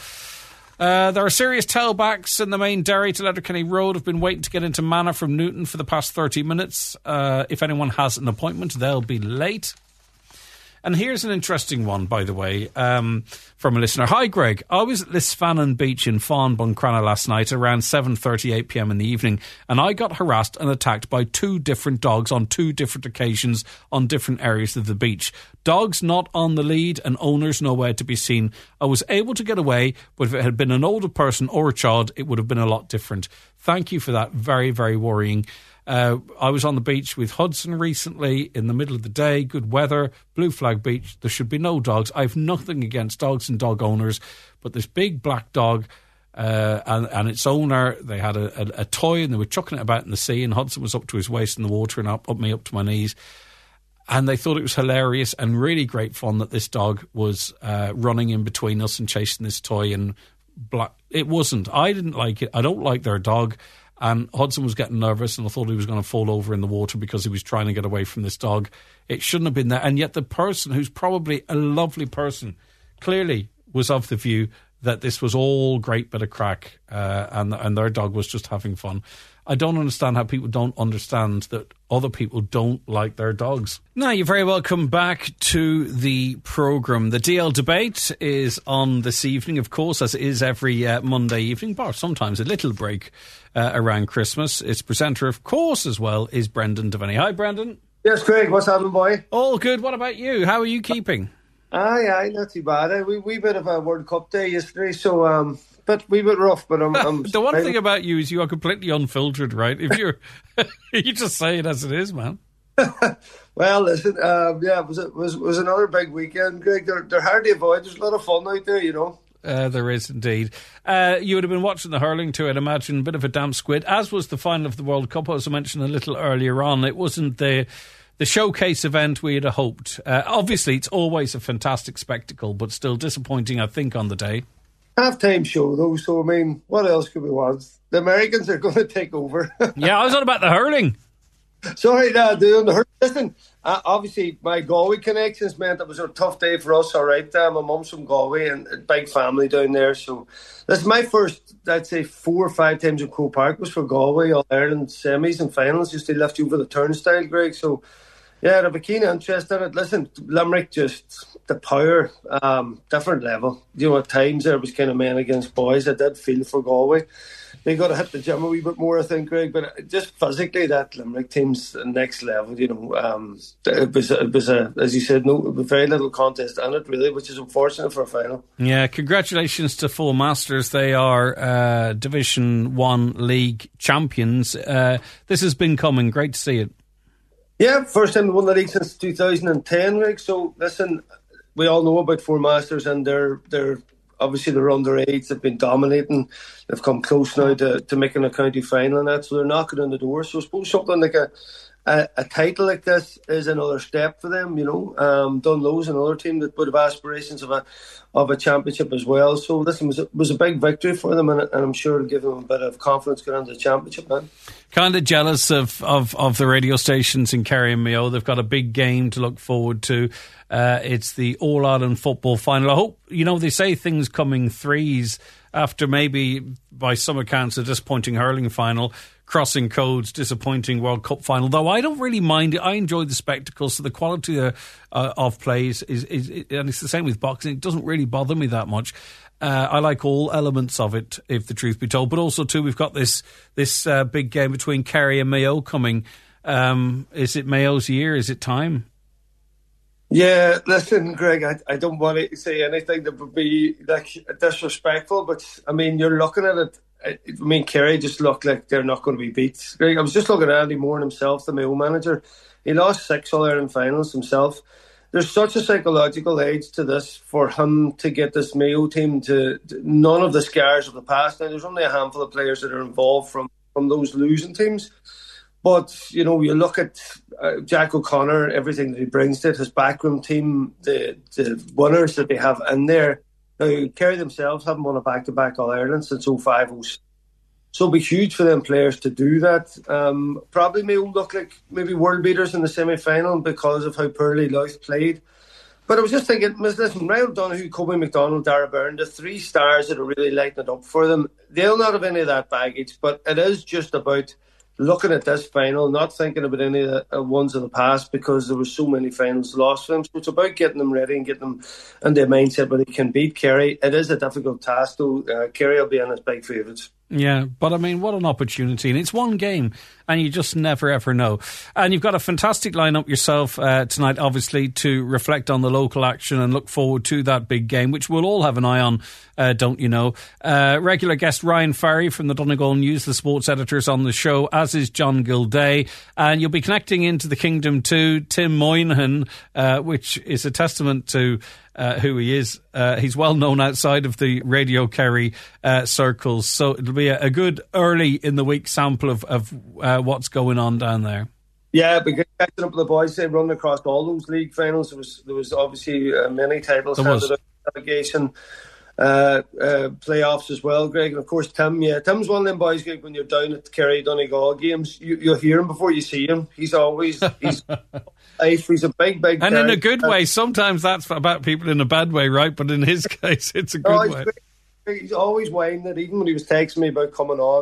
Uh, there are serious tailbacks in the main Derry to Letterkenny Road. Have been waiting to get into Manor from Newton for the past thirty minutes. Uh, if anyone has an appointment, they'll be late. And here's an interesting one, by the way, um, from a listener. Hi, Greg. I was at Lisfannon Beach in Fawn, Buncrana last night around seven thirty-eight p.m. in the evening, and I got harassed and attacked by two different dogs on two different occasions on different areas of the beach. Dogs not on the lead and owners nowhere to be seen. I was able to get away, but if it had been an older person or a child, it would have been a lot different. Thank you for that. Very, very worrying. Uh, I was on the beach with Hudson recently in the middle of the day, good weather, Blue Flag Beach. There should be no dogs. I have nothing against dogs and dog owners, but this big black dog uh, and, and its owner, they had a, a, a toy and they were chucking it about in the sea, and Hudson was up to his waist in the water and up, up me up to my knees. And they thought it was hilarious and really great fun that this dog was uh, running in between us and chasing this toy. And black. It wasn't. I didn't like it. I don't like their dog. And Hudson was getting nervous and I thought he was going to fall over in the water because he was trying to get away from this dog. It shouldn't have been there. And yet the person, who's probably a lovely person, clearly was of the view that this was all great bit of crack uh, and and their dog was just having fun. I don't understand how people don't understand that other people don't like their dogs. Now, you're very welcome back to the programme. The D L debate is on this evening, of course, as it is every uh, Monday evening, but sometimes a little break uh, around Christmas. Its presenter, of course, as well, is Brendan Devaney. Hi, Brendan. Yes, Craig, what's happening, boy? All good. What about you? How are you keeping? Aye, aye, not too bad. Uh, we we bit of a World Cup day yesterday, so um, but we bit rough. But I'm. I'm the one thing about you is you are completely unfiltered, right? If you're, you just say it as it is, man. Well, listen, um, yeah, it was it was was another big weekend, Greg. They're they're hard to avoid. There's a lot of fun out there, you know. Uh, there is indeed. Uh, you would have been watching the hurling too, I'd imagine. A bit of a damp squid, as was the final of the World Cup, as I mentioned a little earlier on. It wasn't the the showcase event we had hoped. Uh, obviously, it's always a fantastic spectacle, but still disappointing, I think, on the day. Half-time show, though, so, I mean, what else could we want? The Americans are going to take over. Yeah, I was on about the hurling. Sorry, no, dude, the hurling. Listen, uh, obviously, my Galway connections meant it was a tough day for us, all right? Uh, my mum's from Galway and a big family down there, so this is my first, I'd say, four or five times in Croke Park was for Galway, All-Ireland semis and finals, just to lift you over the turnstile, Greg, so... Yeah, I have a keen interest in it. Listen, Limerick, just the power, um, different level. You know, at times there was kind of men against boys. I did feel for Galway. They got to hit the gym a wee bit more, I think, Greg. But just physically, that Limerick team's the next level. You know, um, it was, it was a, as you said, no, very little contest in it, really, which is unfortunate for a final. Yeah, congratulations to Full Masters. They are uh, Division One League champions. Uh, this has been coming. Great to see it. Yeah, first time they won the league since two thousand ten, Rick. So, listen, we all know about Four Masters and they're, they're obviously they're underage. They've been dominating. They've come close now to, to making a county final and that. So they're knocking on the door. So I suppose something like a, a, a title like this is another step for them, you know. Um, Dunlow's another team that would have aspirations of a of a championship as well. So listen, it was a, was a big victory for them and, and I'm sure it'll give them a bit of confidence going into the championship, man. Kind of jealous of, of, of the radio stations in Kerry and Mayo. They've got a big game to look forward to. Uh, it's the All-Ireland football final. I hope, you know, they say things coming threes after maybe, by some accounts, a disappointing hurling final, crossing codes, disappointing World Cup final. Though I don't really mind it. I enjoy the spectacle, so the quality of, uh, of plays is, is, is, and it's the same with boxing. It doesn't really bother me that much. Uh, I like all elements of it, if the truth be told. But also, too, we've got this this uh, big game between Kerry and Mayo coming. Um, is it Mayo's year? Is it time? Yeah, listen, Greg, I, I don't want to say anything that would be like disrespectful, but, I mean, you're looking at it. I mean, Kerry just look like they're not going to be beat. Greg, I was just looking at Andy Moore himself, the Mayo manager. He lost six All-Ireland finals himself. There's such a psychological age to this for him to get this Mayo team to, to none of the scars of the past. Now, there's only a handful of players that are involved from, from those losing teams. But, you know, you look at uh, Jack O'Connor, everything that he brings to it, his backroom team, the, the winners that they have in there. Now, Kerry themselves haven't won a back-to-back All-Ireland since oh five oh six. So it'll be huge for them players to do that. Um, probably may look like maybe world beaters in the semi-final because of how poorly Louth played. But I was just thinking, listen, Ryan O'Donoghue, Kobe McDonald, Dara Byrne, the three stars that are really lighting it up for them, they'll not have any of that baggage, but it is just about looking at this final, not thinking about any of the uh, ones of the past because there were so many finals lost for them. So it's about getting them ready and getting them in their mindset where they can beat Kerry. It is a difficult task, though. Uh, Kerry will be in as big favourites. Yeah, but I mean, what an opportunity. And it's one game, and you just never, ever know. And you've got a fantastic lineup yourself uh, tonight, obviously, to reflect on the local action and look forward to that big game, which we'll all have an eye on, uh, don't you know. Uh, regular guest Ryan Farry from the Donegal News, the sports editors on the show, as is John Gilday. And you'll be connecting into the kingdom to Tim Moynihan, uh, which is a testament to Uh, who he is. Uh, he's well known outside of the Radio Kerry uh, circles. So it'll be a, a good early in the week sample of, of uh, what's going on down there. Yeah, because catching up with the boys, they run across all those league finals. There was there was obviously uh, many titles handed out, delegation uh, uh, playoffs as well, Greg. And of course, Tim. Yeah, Tim's one of them boys, Greg, when you're down at the Kerry Donegal games, you, you'll hear him before you see him. He's always... he's. He's a big, big and guy. in a good way. Sometimes that's about people in a bad way, right? But in his case, it's a good oh, he's way. Great. He's always whining it. Even when he was texting me about coming on,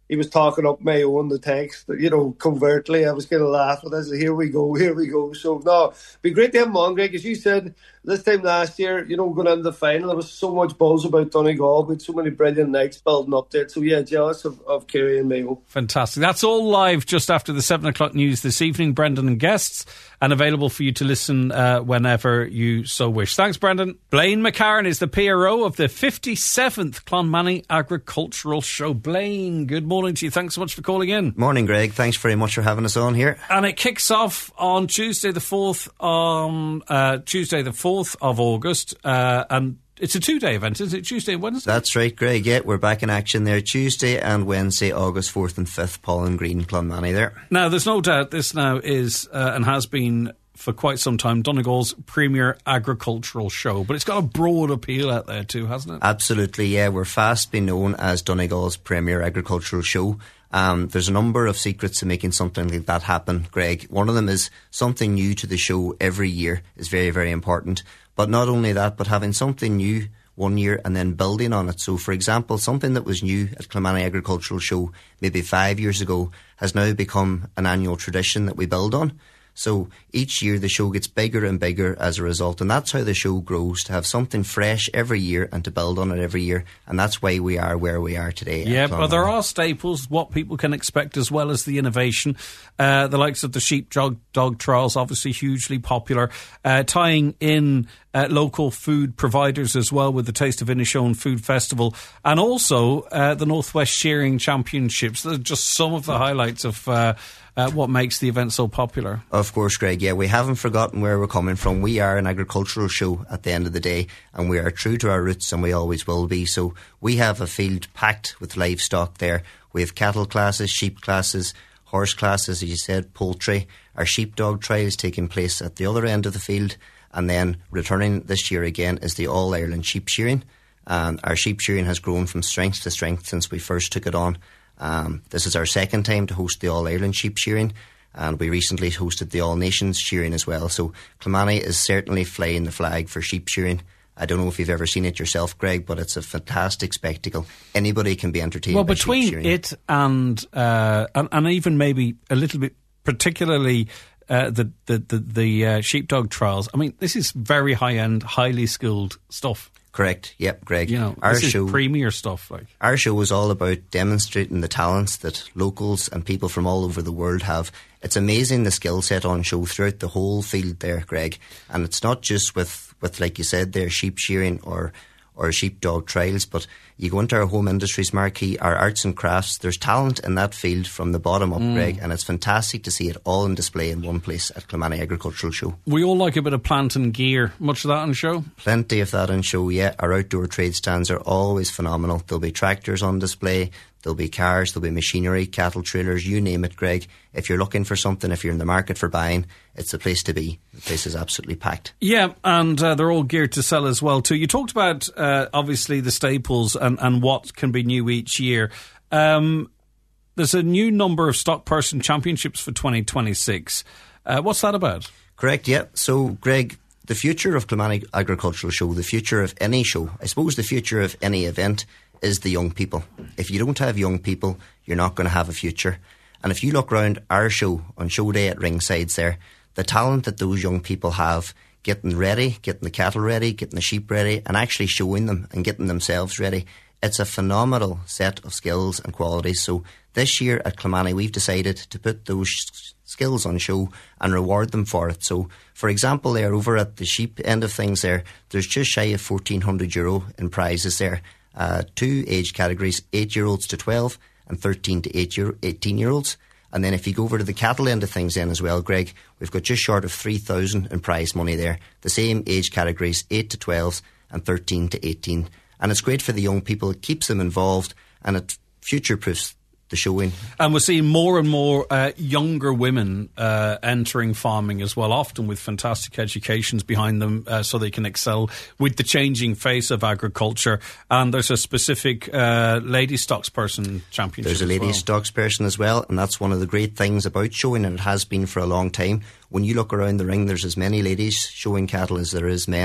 he was talking up Mayo on the text, you know, covertly. I was kind of laughing. I said, here we go, here we go. So, no, it'd be great to have him on, Greg. As you said, this time last year, you know, going into the final, there was so much buzz about Donegal, with so many brilliant nights building up there. So, yeah, jealous of, of Kerry and Mayo. Fantastic. That's all live just after the seven o'clock news this evening, Brendan and guests, and available for you to listen uh, whenever you so wish. Thanks, Brendan. Blaine McCarran is the P R O of the fifty-seventh Clonmany Agricultural Show. Blaine, good morning to you. Thanks so much for calling in. Morning, Greg. Thanks very much for having us on here. And it kicks off on Tuesday the fourth, on uh, Tuesday the fourth of August, uh, and it's a two-day event, isn't it? Tuesday and Wednesday? That's right, Greg. Yeah, we're back in action there Tuesday and Wednesday, August fourth and fifth, Pollen Green, Clonmany there. Now, there's no doubt this now is, uh, and has been for quite some time, Donegal's premier agricultural show, but it's got a broad appeal out there too, hasn't it? Absolutely, yeah. We're fast being known as Donegal's premier agricultural show. Um, there's a number of secrets to making something like that happen, Greg. One of them is something new to the show every year is very, very important. But not only that, but having something new one year and then building on it. So, for example, something that was new at Clonmany Agricultural Show maybe five years ago has now become an annual tradition that we build on. So each year the show gets bigger and bigger as a result, and that's how the show grows, to have something fresh every year and to build on it every year, and that's why we are where we are today. Yeah, but there are staples, what people can expect, as well as the innovation. Uh, the likes of the sheepdog dog trials, obviously hugely popular, uh, tying in uh, local food providers as well with the Taste of Inishowen Food Festival, and also uh, the Northwest Shearing Championships. They're just some of the highlights of uh, Uh, what makes the event so popular. Of course, Greg, yeah, we haven't forgotten where we're coming from. We are an agricultural show at the end of the day, and we are true to our roots, and we always will be. So we have a field packed with livestock there. We have cattle classes, sheep classes, horse classes, as you said, poultry. Our sheepdog trials taking place at the other end of the field, and then returning this year again is the All-Ireland sheep shearing. And our sheep shearing has grown from strength to strength since we first took it on. Um, this is our second time to host the All-Ireland sheep shearing, and we recently hosted the All-Nations shearing as well. So Clonmany is certainly flying the flag for sheep shearing. I don't know if you've ever seen it yourself, Greg, but it's a fantastic spectacle. Anybody can be entertained well, by between sheep shearing. it and, uh, and and even maybe a little bit, particularly uh, the the the, the uh, sheepdog trials. I mean, this is very high end, highly skilled stuff. Correct. Yep, Greg. You know, our this show, is premier stuff. Like our show is all about demonstrating the talents that locals and people from all over the world have. It's amazing the skill set on show throughout the whole field there, Greg. And it's not just with, with like you said there, sheep shearing or or sheepdog trials, but you go into our home industries marquee, our arts and crafts, there's talent in that field from the bottom up, mm. Greg, and it's fantastic to see it all on display in one place at Clonmany Agricultural Show. We all like a bit of plant and gear. Much of that on show? Plenty of that on show, yeah. Our outdoor trade stands are always phenomenal. There'll be tractors on display, there'll be cars, there'll be machinery, cattle trailers, you name it, Greg. If you're looking for something, if you're in the market for buying, it's the place to be. The place is absolutely packed. Yeah, and uh, they're all geared to sell as well too. You talked about uh, obviously the staples and, and what can be new each year. Um, there's a new number of stock person championships for twenty twenty-six. Uh, what's that about? Correct, yeah. So, Greg, the future of Clonmany Agricultural Show, the future of any show, I suppose the future of any event is the young people. If you don't have young people, you're not going to have a future. And if you look around our show on show day at Ringsides there, the talent that those young people have, getting ready, getting the cattle ready, getting the sheep ready, and actually showing them and getting themselves ready, it's a phenomenal set of skills and qualities. So this year at Clonmany, we've decided to put those sh- skills on show and reward them for it. So, for example, there over at the sheep end of things there, there's just shy of fourteen hundred euro in prizes there. Uh, two age categories, eight-year-olds to twelve and thirteen to eighteen-year-olds. And then if you go over to the cattle end of things then as well, Greg, we've got just short of three thousand in prize money there. The same age categories, eight to twelve and thirteen to eighteen. And it's great for the young people. It keeps them involved and it future-proofs the showing. And we're seeing more and more uh, younger women uh, entering farming as well, often with fantastic educations behind them uh, so they can excel with the changing face of agriculture. And there's a specific uh, lady stocks person championship. There's a lady well. stocks person as well, and that's one of the great things about showing, and it has been for a long time. When you look around the ring, there's as many ladies showing cattle as there is men.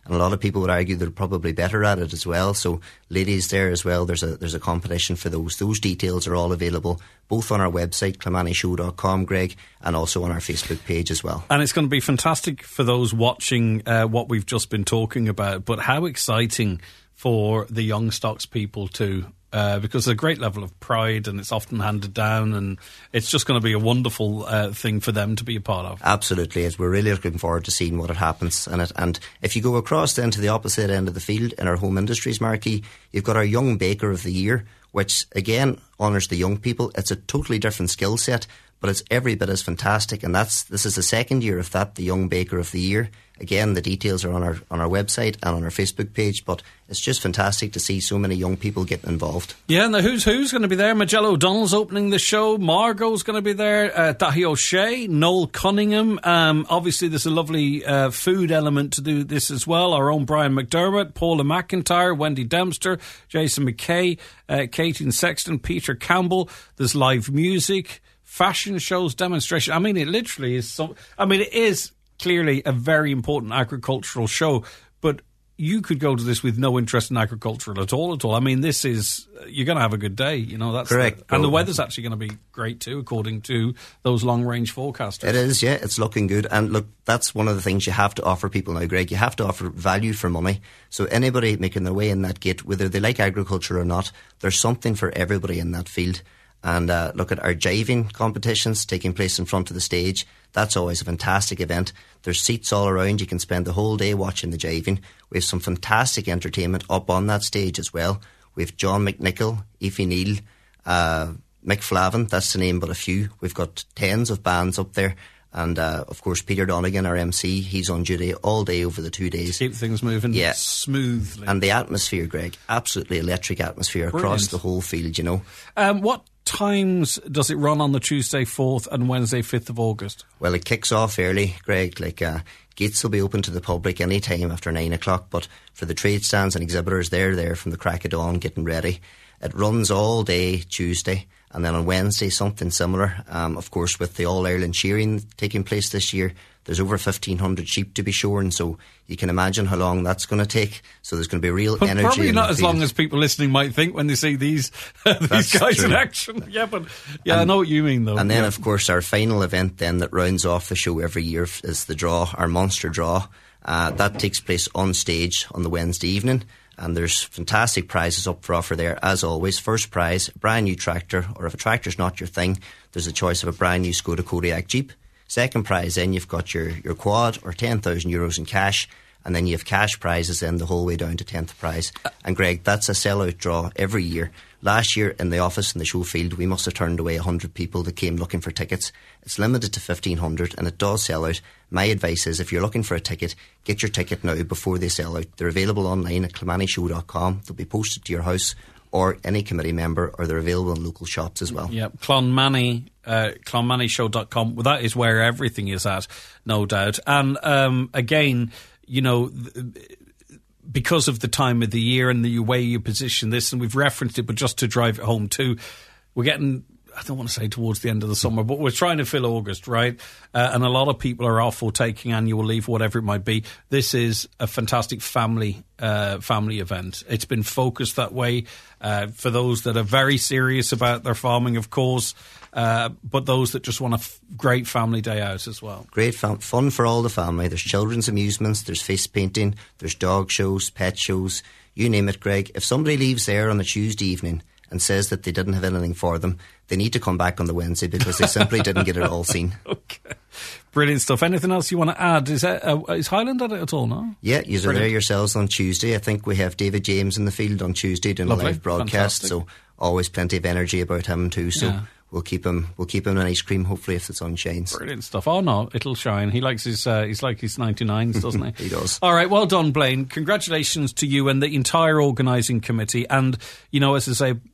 and a lot of people would argue they're probably better at it as well. So ladies there as well, there's a there's a competition for those. Those details are all available both on our website, clonmany show dot com, Greg, and also on our Facebook page as well. And it's going to be fantastic for those watching uh, what we've just been talking about, but how exciting for the young stocks people too. Uh, because there's a great level of pride and it's often handed down, and it's just going to be a wonderful uh, thing for them to be a part of. Absolutely, as we're really looking forward to seeing what it happens in it. And if you go across then to the opposite end of the field in our home industries marquee, you've got our Young Baker of the Year, which again honours the young people. It's a totally different skill set, but it's every bit as fantastic. And that's this is the second year of that, the Young Baker of the Year. Again, the details are on our on our website and on our Facebook page, but it's just fantastic to see so many young people getting involved. Yeah, and the Who's Who's going to be there. Majella O'Donnell's opening the show. Margot's going to be there. Uh, Dahi O'Shea, Noel Cunningham. Um, obviously, there's a lovely uh, food element to do this as well. Our own Brian McDermott, Paula McIntyre, Wendy Dempster, Jason McKay, uh, Katie Sexton, Peter Campbell. There's live music, fashion shows, demonstration. I mean, it literally is so... I mean, it is... clearly a very important agricultural show, but you could go to this with no interest in agriculture at all at all. I mean, this is, you're going to have a good day, you know. That's correct. The, and the weather's actually going to be great too, according to those long-range forecasters. It is, yeah, it's looking good. And look, that's one of the things you have to offer people now, Greg. You have to offer value for money. So anybody making their way in that gate, whether they like agriculture or not, there's something for everybody in that field. And uh, look at our jiving competitions taking place in front of the stage. That's always a fantastic event. There's seats all around. You can spend the whole day watching the jiving. We have some fantastic entertainment up on that stage as well. We have John McNichol, Aoife Neal, uh, Mick Flavin, that's the name but a few. We've got tens of bands up there. And, uh, of course, Peter Donegan, our M C, he's on duty all day over the two days. Keep things moving yeah. smoothly. And the atmosphere, Greg, absolutely electric atmosphere Brilliant. Across the whole field, you know. Um, what times does it run on the Tuesday fourth and Wednesday fifth of August? Well, it kicks off early, Greg. Like uh, gates will be open to the public any time after nine o'clock, but for the trade stands and exhibitors, they're there from the crack of dawn getting ready. It runs all day Tuesday, and then on Wednesday something similar. Um, of course, with the All-Ireland shearing taking place this year, there's over fifteen hundred sheep to be shorn, so you can imagine how long that's going to take. So there's going to be real but energy. Probably not as field. long as people listening might think when they see these these guys true. in action. Yeah, but yeah, and, I know what you mean though. And then, yeah. of course, our final event then that rounds off the show every year is the draw, our monster draw. Uh, that takes place on stage on the Wednesday evening. And there's fantastic prizes up for offer there, as always. First prize, a brand new tractor, or if a tractor's not your thing, there's a choice of a brand new Skoda Kodiaq Jeep. Second prize, then you've got your, your quad, or ten thousand euros in cash, and then you have cash prizes then the whole way down to tenth prize. And Greg, that's a sellout draw every year. Last year in the office in the show field, we must have turned away one hundred people that came looking for tickets. It's limited to fifteen hundred and it does sell out. My advice is if you're looking for a ticket, get your ticket now before they sell out. They're available online at clonmany show dot com. They'll be posted to your house or any committee member, or they're available in local shops as well. Yeah, Clonmany, uh, clonmany show dot com. Well, that is where everything is at, no doubt. And um, again, you know... Th- because of the time of the year and the way you position this, and we've referenced it, but just to drive it home too, we're getting, I don't want to say towards the end of the summer, but we're trying to fill August, right? Uh, and a lot of people are off or taking annual leave, whatever it might be. This is a fantastic family uh, family event. It's been focused that way uh, for those that are very serious about their farming, of course, uh, but those that just want a f- great family day out as well. Great fun, fun for all the family. There's children's amusements, there's face painting, there's dog shows, pet shows, you name it, Greg. If somebody leaves there on a Tuesday evening and says that they didn't have anything for them, they need to come back on the Wednesday because they simply didn't get it all seen. Okay. Brilliant stuff. Anything else you want to add? Is that, uh, is Highland at it at all, no? Yeah, you're there yourselves on Tuesday. I think we have David James in the field on Tuesday doing Lovely. a live broadcast, Fantastic. so always plenty of energy about him too. So Yeah. we'll keep him we'll keep him in ice cream, hopefully, if the sun shines. Brilliant stuff. Oh no, it'll shine. He likes his uh, he's like his ninety-nines, doesn't he? He does. All right, well done, Blaine. Congratulations to you and the entire organising committee. And, you know, as I say,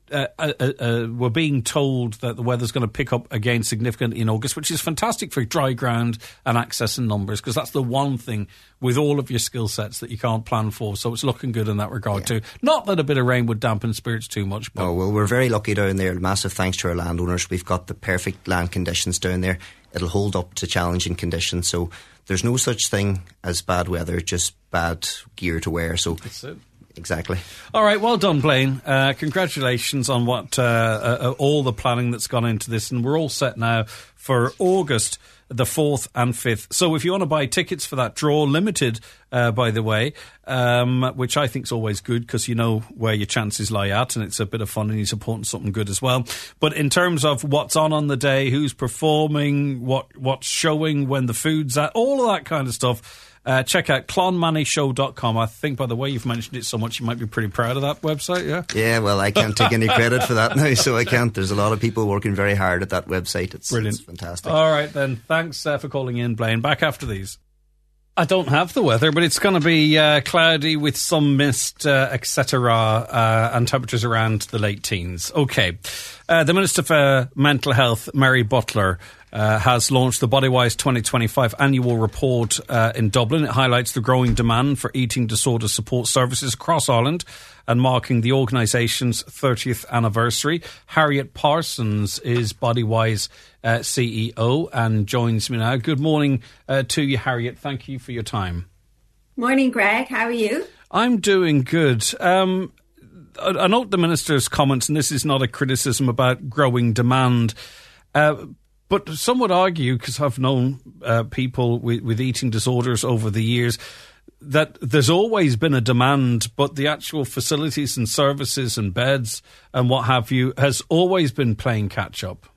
Uh, uh, uh, we're being told that the weather's going to pick up again significantly in August, which is fantastic for dry ground and access and numbers, because that's the one thing with all of your skill sets that you can't plan for. So it's looking good in that regard yeah. too. Not that a bit of rain would dampen spirits too much. But. Oh, well, we're very lucky down there. Massive thanks to our landowners. We've got the perfect land conditions down there. It'll hold up to challenging conditions. So there's no such thing as bad weather, just bad gear to wear. So that's it. Exactly. All right, well done, Blaine. Uh, congratulations on what uh, uh, all the planning that's gone into this, and we're all set now for August the fourth and fifth. So if you want to buy tickets for that draw, limited, uh, by the way, um, which I think is always good because you know where your chances lie at, and it's a bit of fun and you're supporting something good as well. But in terms of what's on on the day, who's performing, what what's showing, when the food's at, all of that kind of stuff, Uh, check out clonmany show dot com. I think, by the way, you've mentioned it so much, you might be pretty proud of that website, yeah? Yeah, well, I can't take any credit for that now, so I can't. There's a lot of people working very hard at that website. It's, Brilliant. It's fantastic. All right, then. Thanks uh, for calling in, Blaine. Back after these. I don't have the weather, but it's going to be uh, cloudy with some mist, uh, et cetera, uh, and temperatures around the late teens. Okay. Uh, the Minister for Mental Health, Mary Butler, Uh, has launched the Bodywise twenty twenty-five annual report uh, in Dublin. It highlights the growing demand for eating disorder support services across Ireland and marking the organisation's thirtieth anniversary. Harriet Parsons is Bodywise uh, C E O and joins me now. Good morning uh, to you, Harriet. Thank you for your time. Morning, Greg. How are you? I'm doing good. Um, I, I note the Minister's comments, and this is not a criticism about growing demand, uh, but some would argue, because I've known uh, people with, with eating disorders over the years, that there's always been a demand, but the actual facilities and services and beds and what have you has always been playing catch up.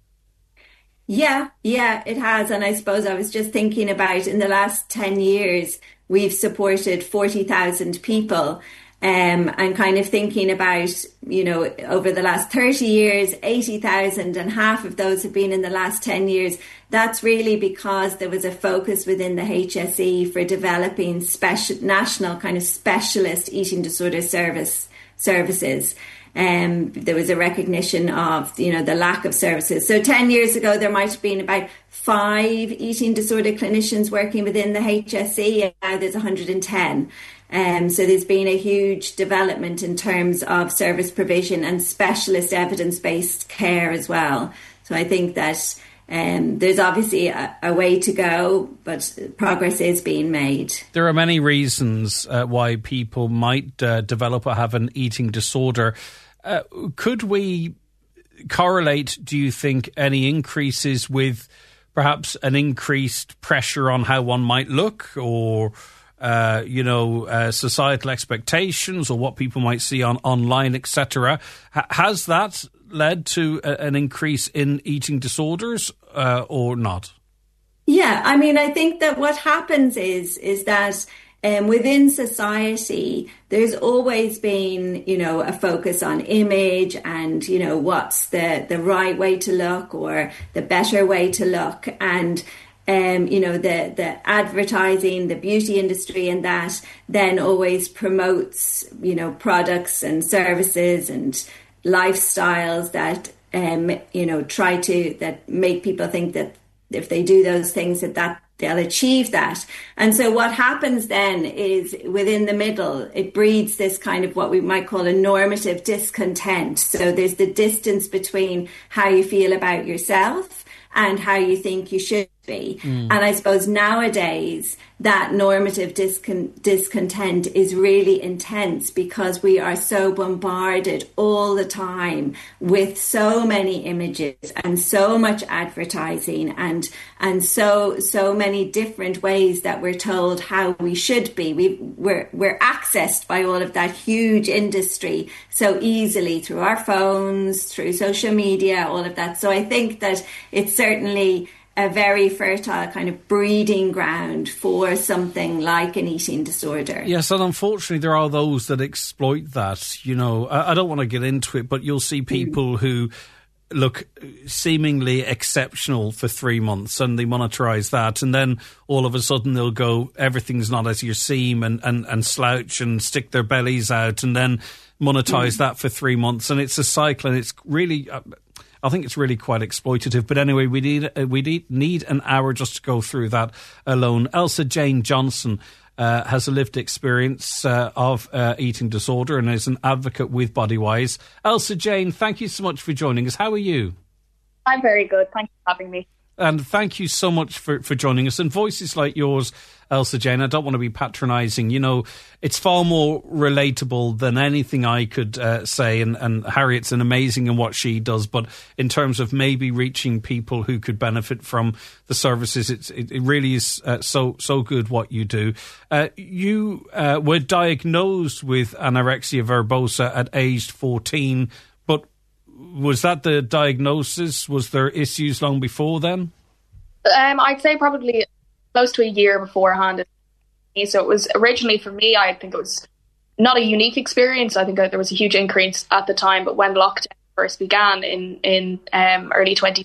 Yeah, yeah, it has. And I suppose I was just thinking about in the last ten years, we've supported forty thousand people. Um, and kind of thinking about, you know, over the last thirty years, eighty thousand, and half of those have been in the last ten years. That's really because there was a focus within the H S E for developing special, national kind of specialist eating disorder service services. Um, there was a recognition of, you know, the lack of services. So ten years ago, there might have been about five eating disorder clinicians working within the H S E, and now there's one hundred ten. Um, so there's been a huge development in terms of service provision and specialist evidence-based care as well. So I think that um, there's obviously a, a way to go, but progress is being made. There are many reasons uh, why people might uh, develop or have an eating disorder. Uh, could we correlate, do you think, any increases with perhaps an increased pressure on how one might look, or Uh, you know, uh, societal expectations, or what people might see on online, et cetera. H- has that led to a, an increase in eating disorders uh, or not? Yeah, I mean, I think that what happens is is that um, within society, there's always been, you know, a focus on image and, you know, what's the, the right way to look or the better way to look. And Um, you know, the, the advertising, the beauty industry, and that then always promotes, you know, products and services and lifestyles that, um, you know, try to, that make people think that if they do those things, that, that they'll achieve that. And so what happens then is within the middle, it breeds this kind of what we might call a normative discontent. So there's the distance between how you feel about yourself and how you think you should be. Mm. And I suppose nowadays that normative discon- discontent is really intense because we are so bombarded all the time with so many images and so much advertising and and so so many different ways that we're told how we should be. We we're we're accessed by all of that huge industry so easily through our phones, through social media, all of that. So I think that it's certainly a very fertile kind of breeding ground for something like an eating disorder. Yes, and unfortunately there are those that exploit that. You know, I, I don't want to get into it, but you'll see people mm. who look seemingly exceptional for three months and they monetize that, and then all of a sudden they'll go, everything's not as you seem, and, and, and slouch and stick their bellies out, and then monetize mm. that for three months. And it's a cycle, and it's really, I think it's really quite exploitative. But anyway, we need we need, need an hour just to go through that alone. Elsa Jane Johnson Uh, has a lived experience uh, of uh, eating disorder and is an advocate with Bodywise. Elsa Jane, thank you so much for joining us. How are you? I'm very good. Thank you for having me. And thank you so much for, for joining us. And voices like yours, Elsa Jane, I don't want to be patronising. You know, it's far more relatable than anything I could uh, say. And, and Harriet's an amazing in what she does. But in terms of maybe reaching people who could benefit from the services, it's, it, it really is uh, so so good what you do. Uh, you uh, were diagnosed with anorexia verbosa at age fourteen. But was that the diagnosis? Was there issues long before then? Um, I'd say probably close to a year beforehand. So it was originally, for me, I think it was not a unique experience. I think there was a huge increase at the time, but when lockdown first began in, in um, early twenty,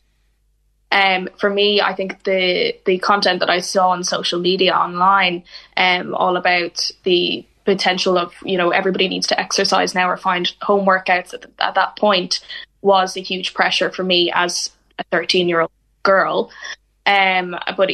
um, for me, I think the, the content that I saw on social media online, um, all about the potential of, you know, everybody needs to exercise now or find home workouts at, the, at that point, was a huge pressure for me as a thirteen-year-old girl. Um, but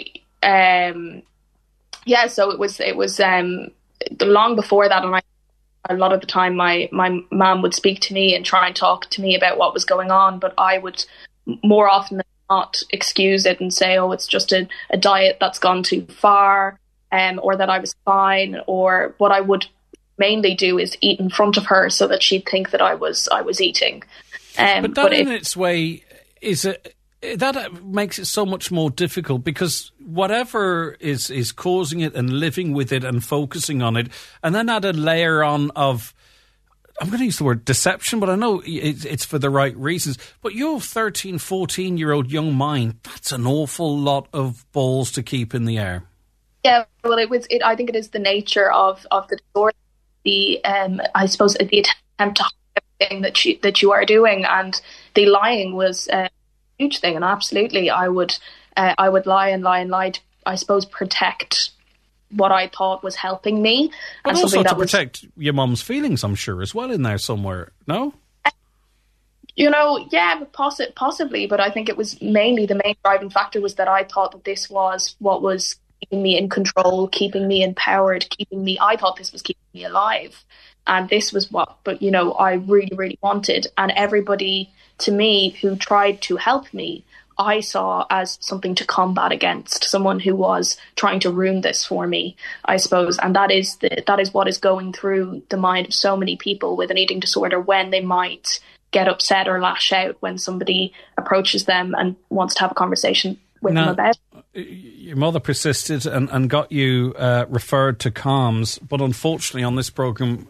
um, yeah, so it was it was um, long before that, and I, a lot of the time my my mum would speak to me and try and talk to me about what was going on, but I would more often than not excuse it and say, oh, it's just a, a diet that's gone too far, um, or that I was fine, or what I would mainly do is eat in front of her so that she'd think that I was I was eating. Um, but that but in it, its way is a, that makes it so much more difficult, because whatever is, is causing it and living with it and focusing on it, and then add a layer on of, I'm going to use the word deception, but I know it's, it's for the right reasons. But your thirteen, fourteen-year-old young mind, that's an awful lot of balls to keep in the air. Yeah, well, it was. It, I think it is the nature of, of the disorder, the um, I suppose the attempt to hide everything that you that you are doing, and the lying was uh, a huge thing. And absolutely, I would uh, I would lie and lie and lie to, I suppose, protect what I thought was helping me, but and also something to that was, protect your mum's feelings, I'm sure, as well in there somewhere. No. You know, yeah, poss- possibly, but I think it was mainly the main driving factor was that I thought that this was what was keeping me in control, keeping me empowered, keeping me, I thought this was keeping me alive. And this was what, but you know, I really, really wanted. And everybody to me who tried to help me, I saw as something to combat against, someone who was trying to ruin this for me, I suppose. And that is the, that is what is going through the mind of so many people with an eating disorder when they might get upset or lash out when somebody approaches them and wants to have a conversation with now, them about it. Your mother persisted and, and got you uh, referred to CALMS, but unfortunately on this programme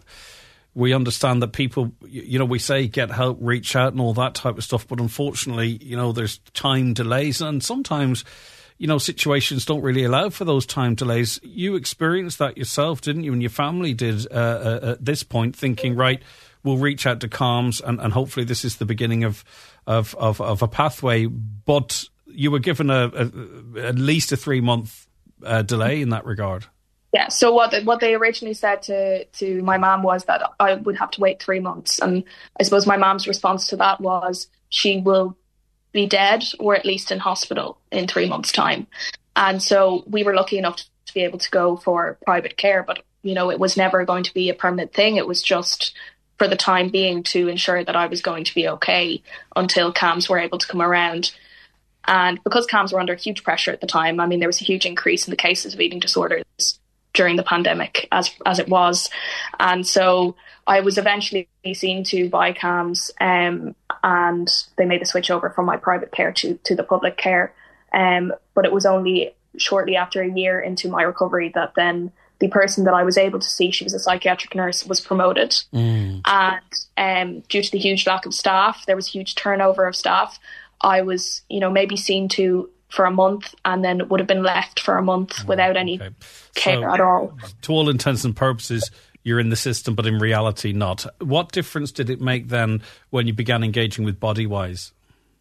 we understand that people, you know, we say get help, reach out and all that type of stuff, but unfortunately, you know, there's time delays, and sometimes, you know, situations don't really allow for those time delays. You experienced that yourself, didn't you? And your family did uh, uh, at this point, thinking, right, we'll reach out to CALMS and, and hopefully this is the beginning of, of, of, of a pathway. But you were given a, a at least a three-month uh, delay in that regard. Yeah, so what the, what they originally said to, to my mum was that I would have to wait three months. And I suppose my mum's response to that was she will be dead or at least in hospital in three months' time. And so we were lucky enough to be able to go for private care, but, you know, it was never going to be a permanent thing. It was just for the time being to ensure that I was going to be okay until CALMS were able to come around. And because CALMS were under huge pressure at the time, I mean, there was a huge increase in the cases of eating disorders during the pandemic as as it was. And so I was eventually seen to by CALMS, um, and they made the switch over from my private care to, to the public care. Um, but it was only shortly after a year into my recovery that then the person that I was able to see, she was a psychiatric nurse, was promoted. Mm. And um, due to the huge lack of staff, there was a huge turnover of staff. I was, you know, maybe seen to for a month and then would have been left for a month without any okay. care so, at all. To all intents and purposes, you're in the system, but in reality not. What difference did it make then when you began engaging with Bodywise?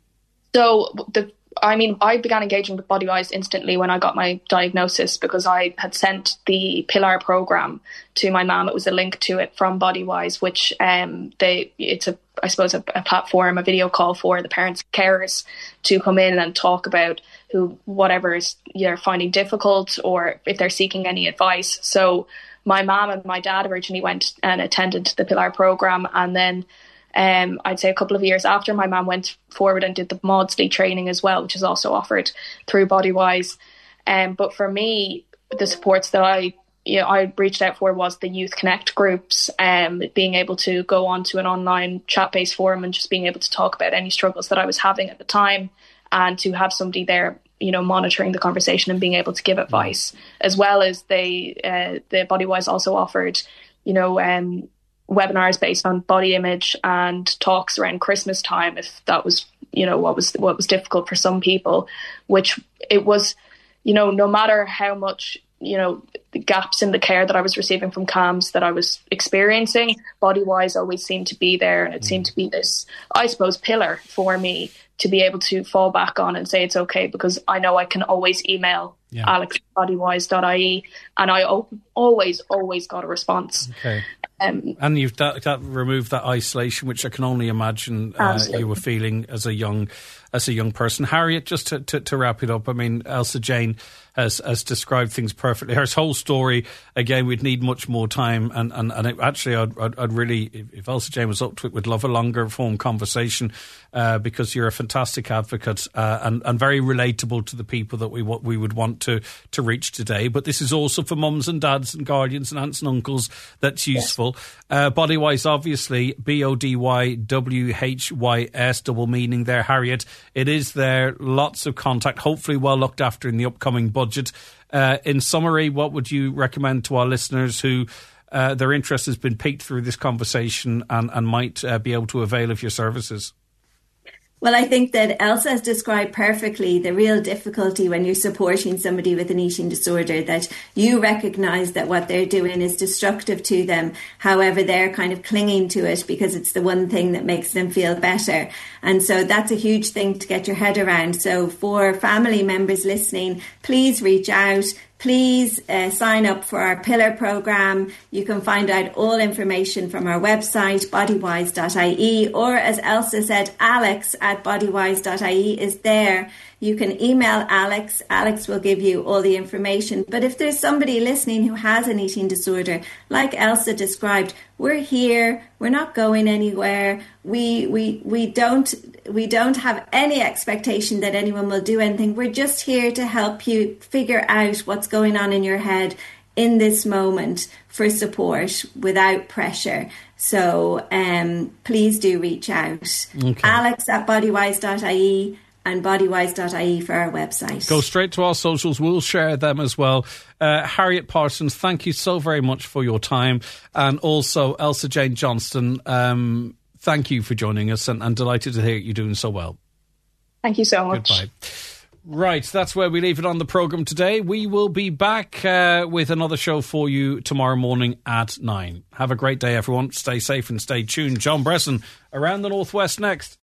So the I mean, I began engaging with Bodywise instantly when I got my diagnosis, because I had sent the Pillar program to my mum. It was a link to it from Bodywise, which um, they it's a I suppose a, a platform, a video call for the parents, carers to come in and talk about who whatever is they're finding difficult, or if they're seeking any advice. So my mum and my dad originally went and attended the Pillar program, and then Um, I'd say a couple of years after, my mum went forward and did the Maudsley training as well, which is also offered through Bodywise. Um, but for me, the supports that I, you know, I reached out for was the Youth Connect groups, um, being able to go onto an online chat-based forum and just being able to talk about any struggles that I was having at the time, and to have somebody there, you know, monitoring the conversation and being able to give advice, as well as they, uh, the Bodywise also offered, you know, um, webinars based on body image and talks around Christmas time, if that was, you know, what was what was difficult for some people, which it was, you know, no matter how much, you know, the gaps in the care that I was receiving from C A M S that I was experiencing, Bodywise always seemed to be there, and it seemed to be this, I suppose, pillar for me to be able to fall back on and say it's okay, because I know I can always email yeah. alex at bodywise dot I E, and I o- always, always got a response. Okay. Um, and you've that, that removed that isolation, which I can only imagine uh, you were feeling as a young as a young person. Harriet, just to, to, to wrap it up, I mean, Elsa Jane has, has described things perfectly. Her whole story, again, we'd need much more time, and, and, and it, actually I'd, I'd, I'd really, if, if Elsa Jane was up to it, would love a longer form conversation, uh, because you're a fantastic advocate, uh, and, and very relatable to the people that we what we would want to, to reach today. But this is also for mums and dads and guardians and aunts and uncles that's useful. Yes. Uh, Bodywise, obviously, B O D Y W H Y S, double meaning there, Harriet. It is there, lots of contact, hopefully well looked after in the upcoming budget. Uh, in summary, what would you recommend to our listeners who uh, their interest has been piqued through this conversation and, and might uh, be able to avail of your services? Well, I think that Elsa has described perfectly the real difficulty when you're supporting somebody with an eating disorder, that you recognise that what they're doing is destructive to them. However, they're kind of clinging to it because it's the one thing that makes them feel better. And so that's a huge thing to get your head around. So for family members listening, please reach out. Please uh, sign up for our Pillar programme. You can find out all information from our website, bodywise dot I E, or as Elsa said, alex at bodywise dot I E is there. You can email Alex. Alex will give you all the information. But if there's somebody listening who has an eating disorder, like Elsa described, we're here. We're not going anywhere. We we we don't we don't have any expectation that anyone will do anything. We're just here to help you figure out what's going on in your head in this moment for support without pressure. So um, please do reach out. Okay. Alex at bodywise dot I E. and bodywise dot I E for our website. Go straight to our socials. We'll share them as well. Uh, Harriet Parsons, thank you so very much for your time. And also Elsa Jane Johnston, um, thank you for joining us, and, and delighted to hear you're doing so well. Thank you so much. Goodbye. Right, that's where we leave it on the programme today. We will be back uh, with another show for you tomorrow morning at nine. Have a great day, everyone. Stay safe and stay tuned. John Bresson around the Northwest next.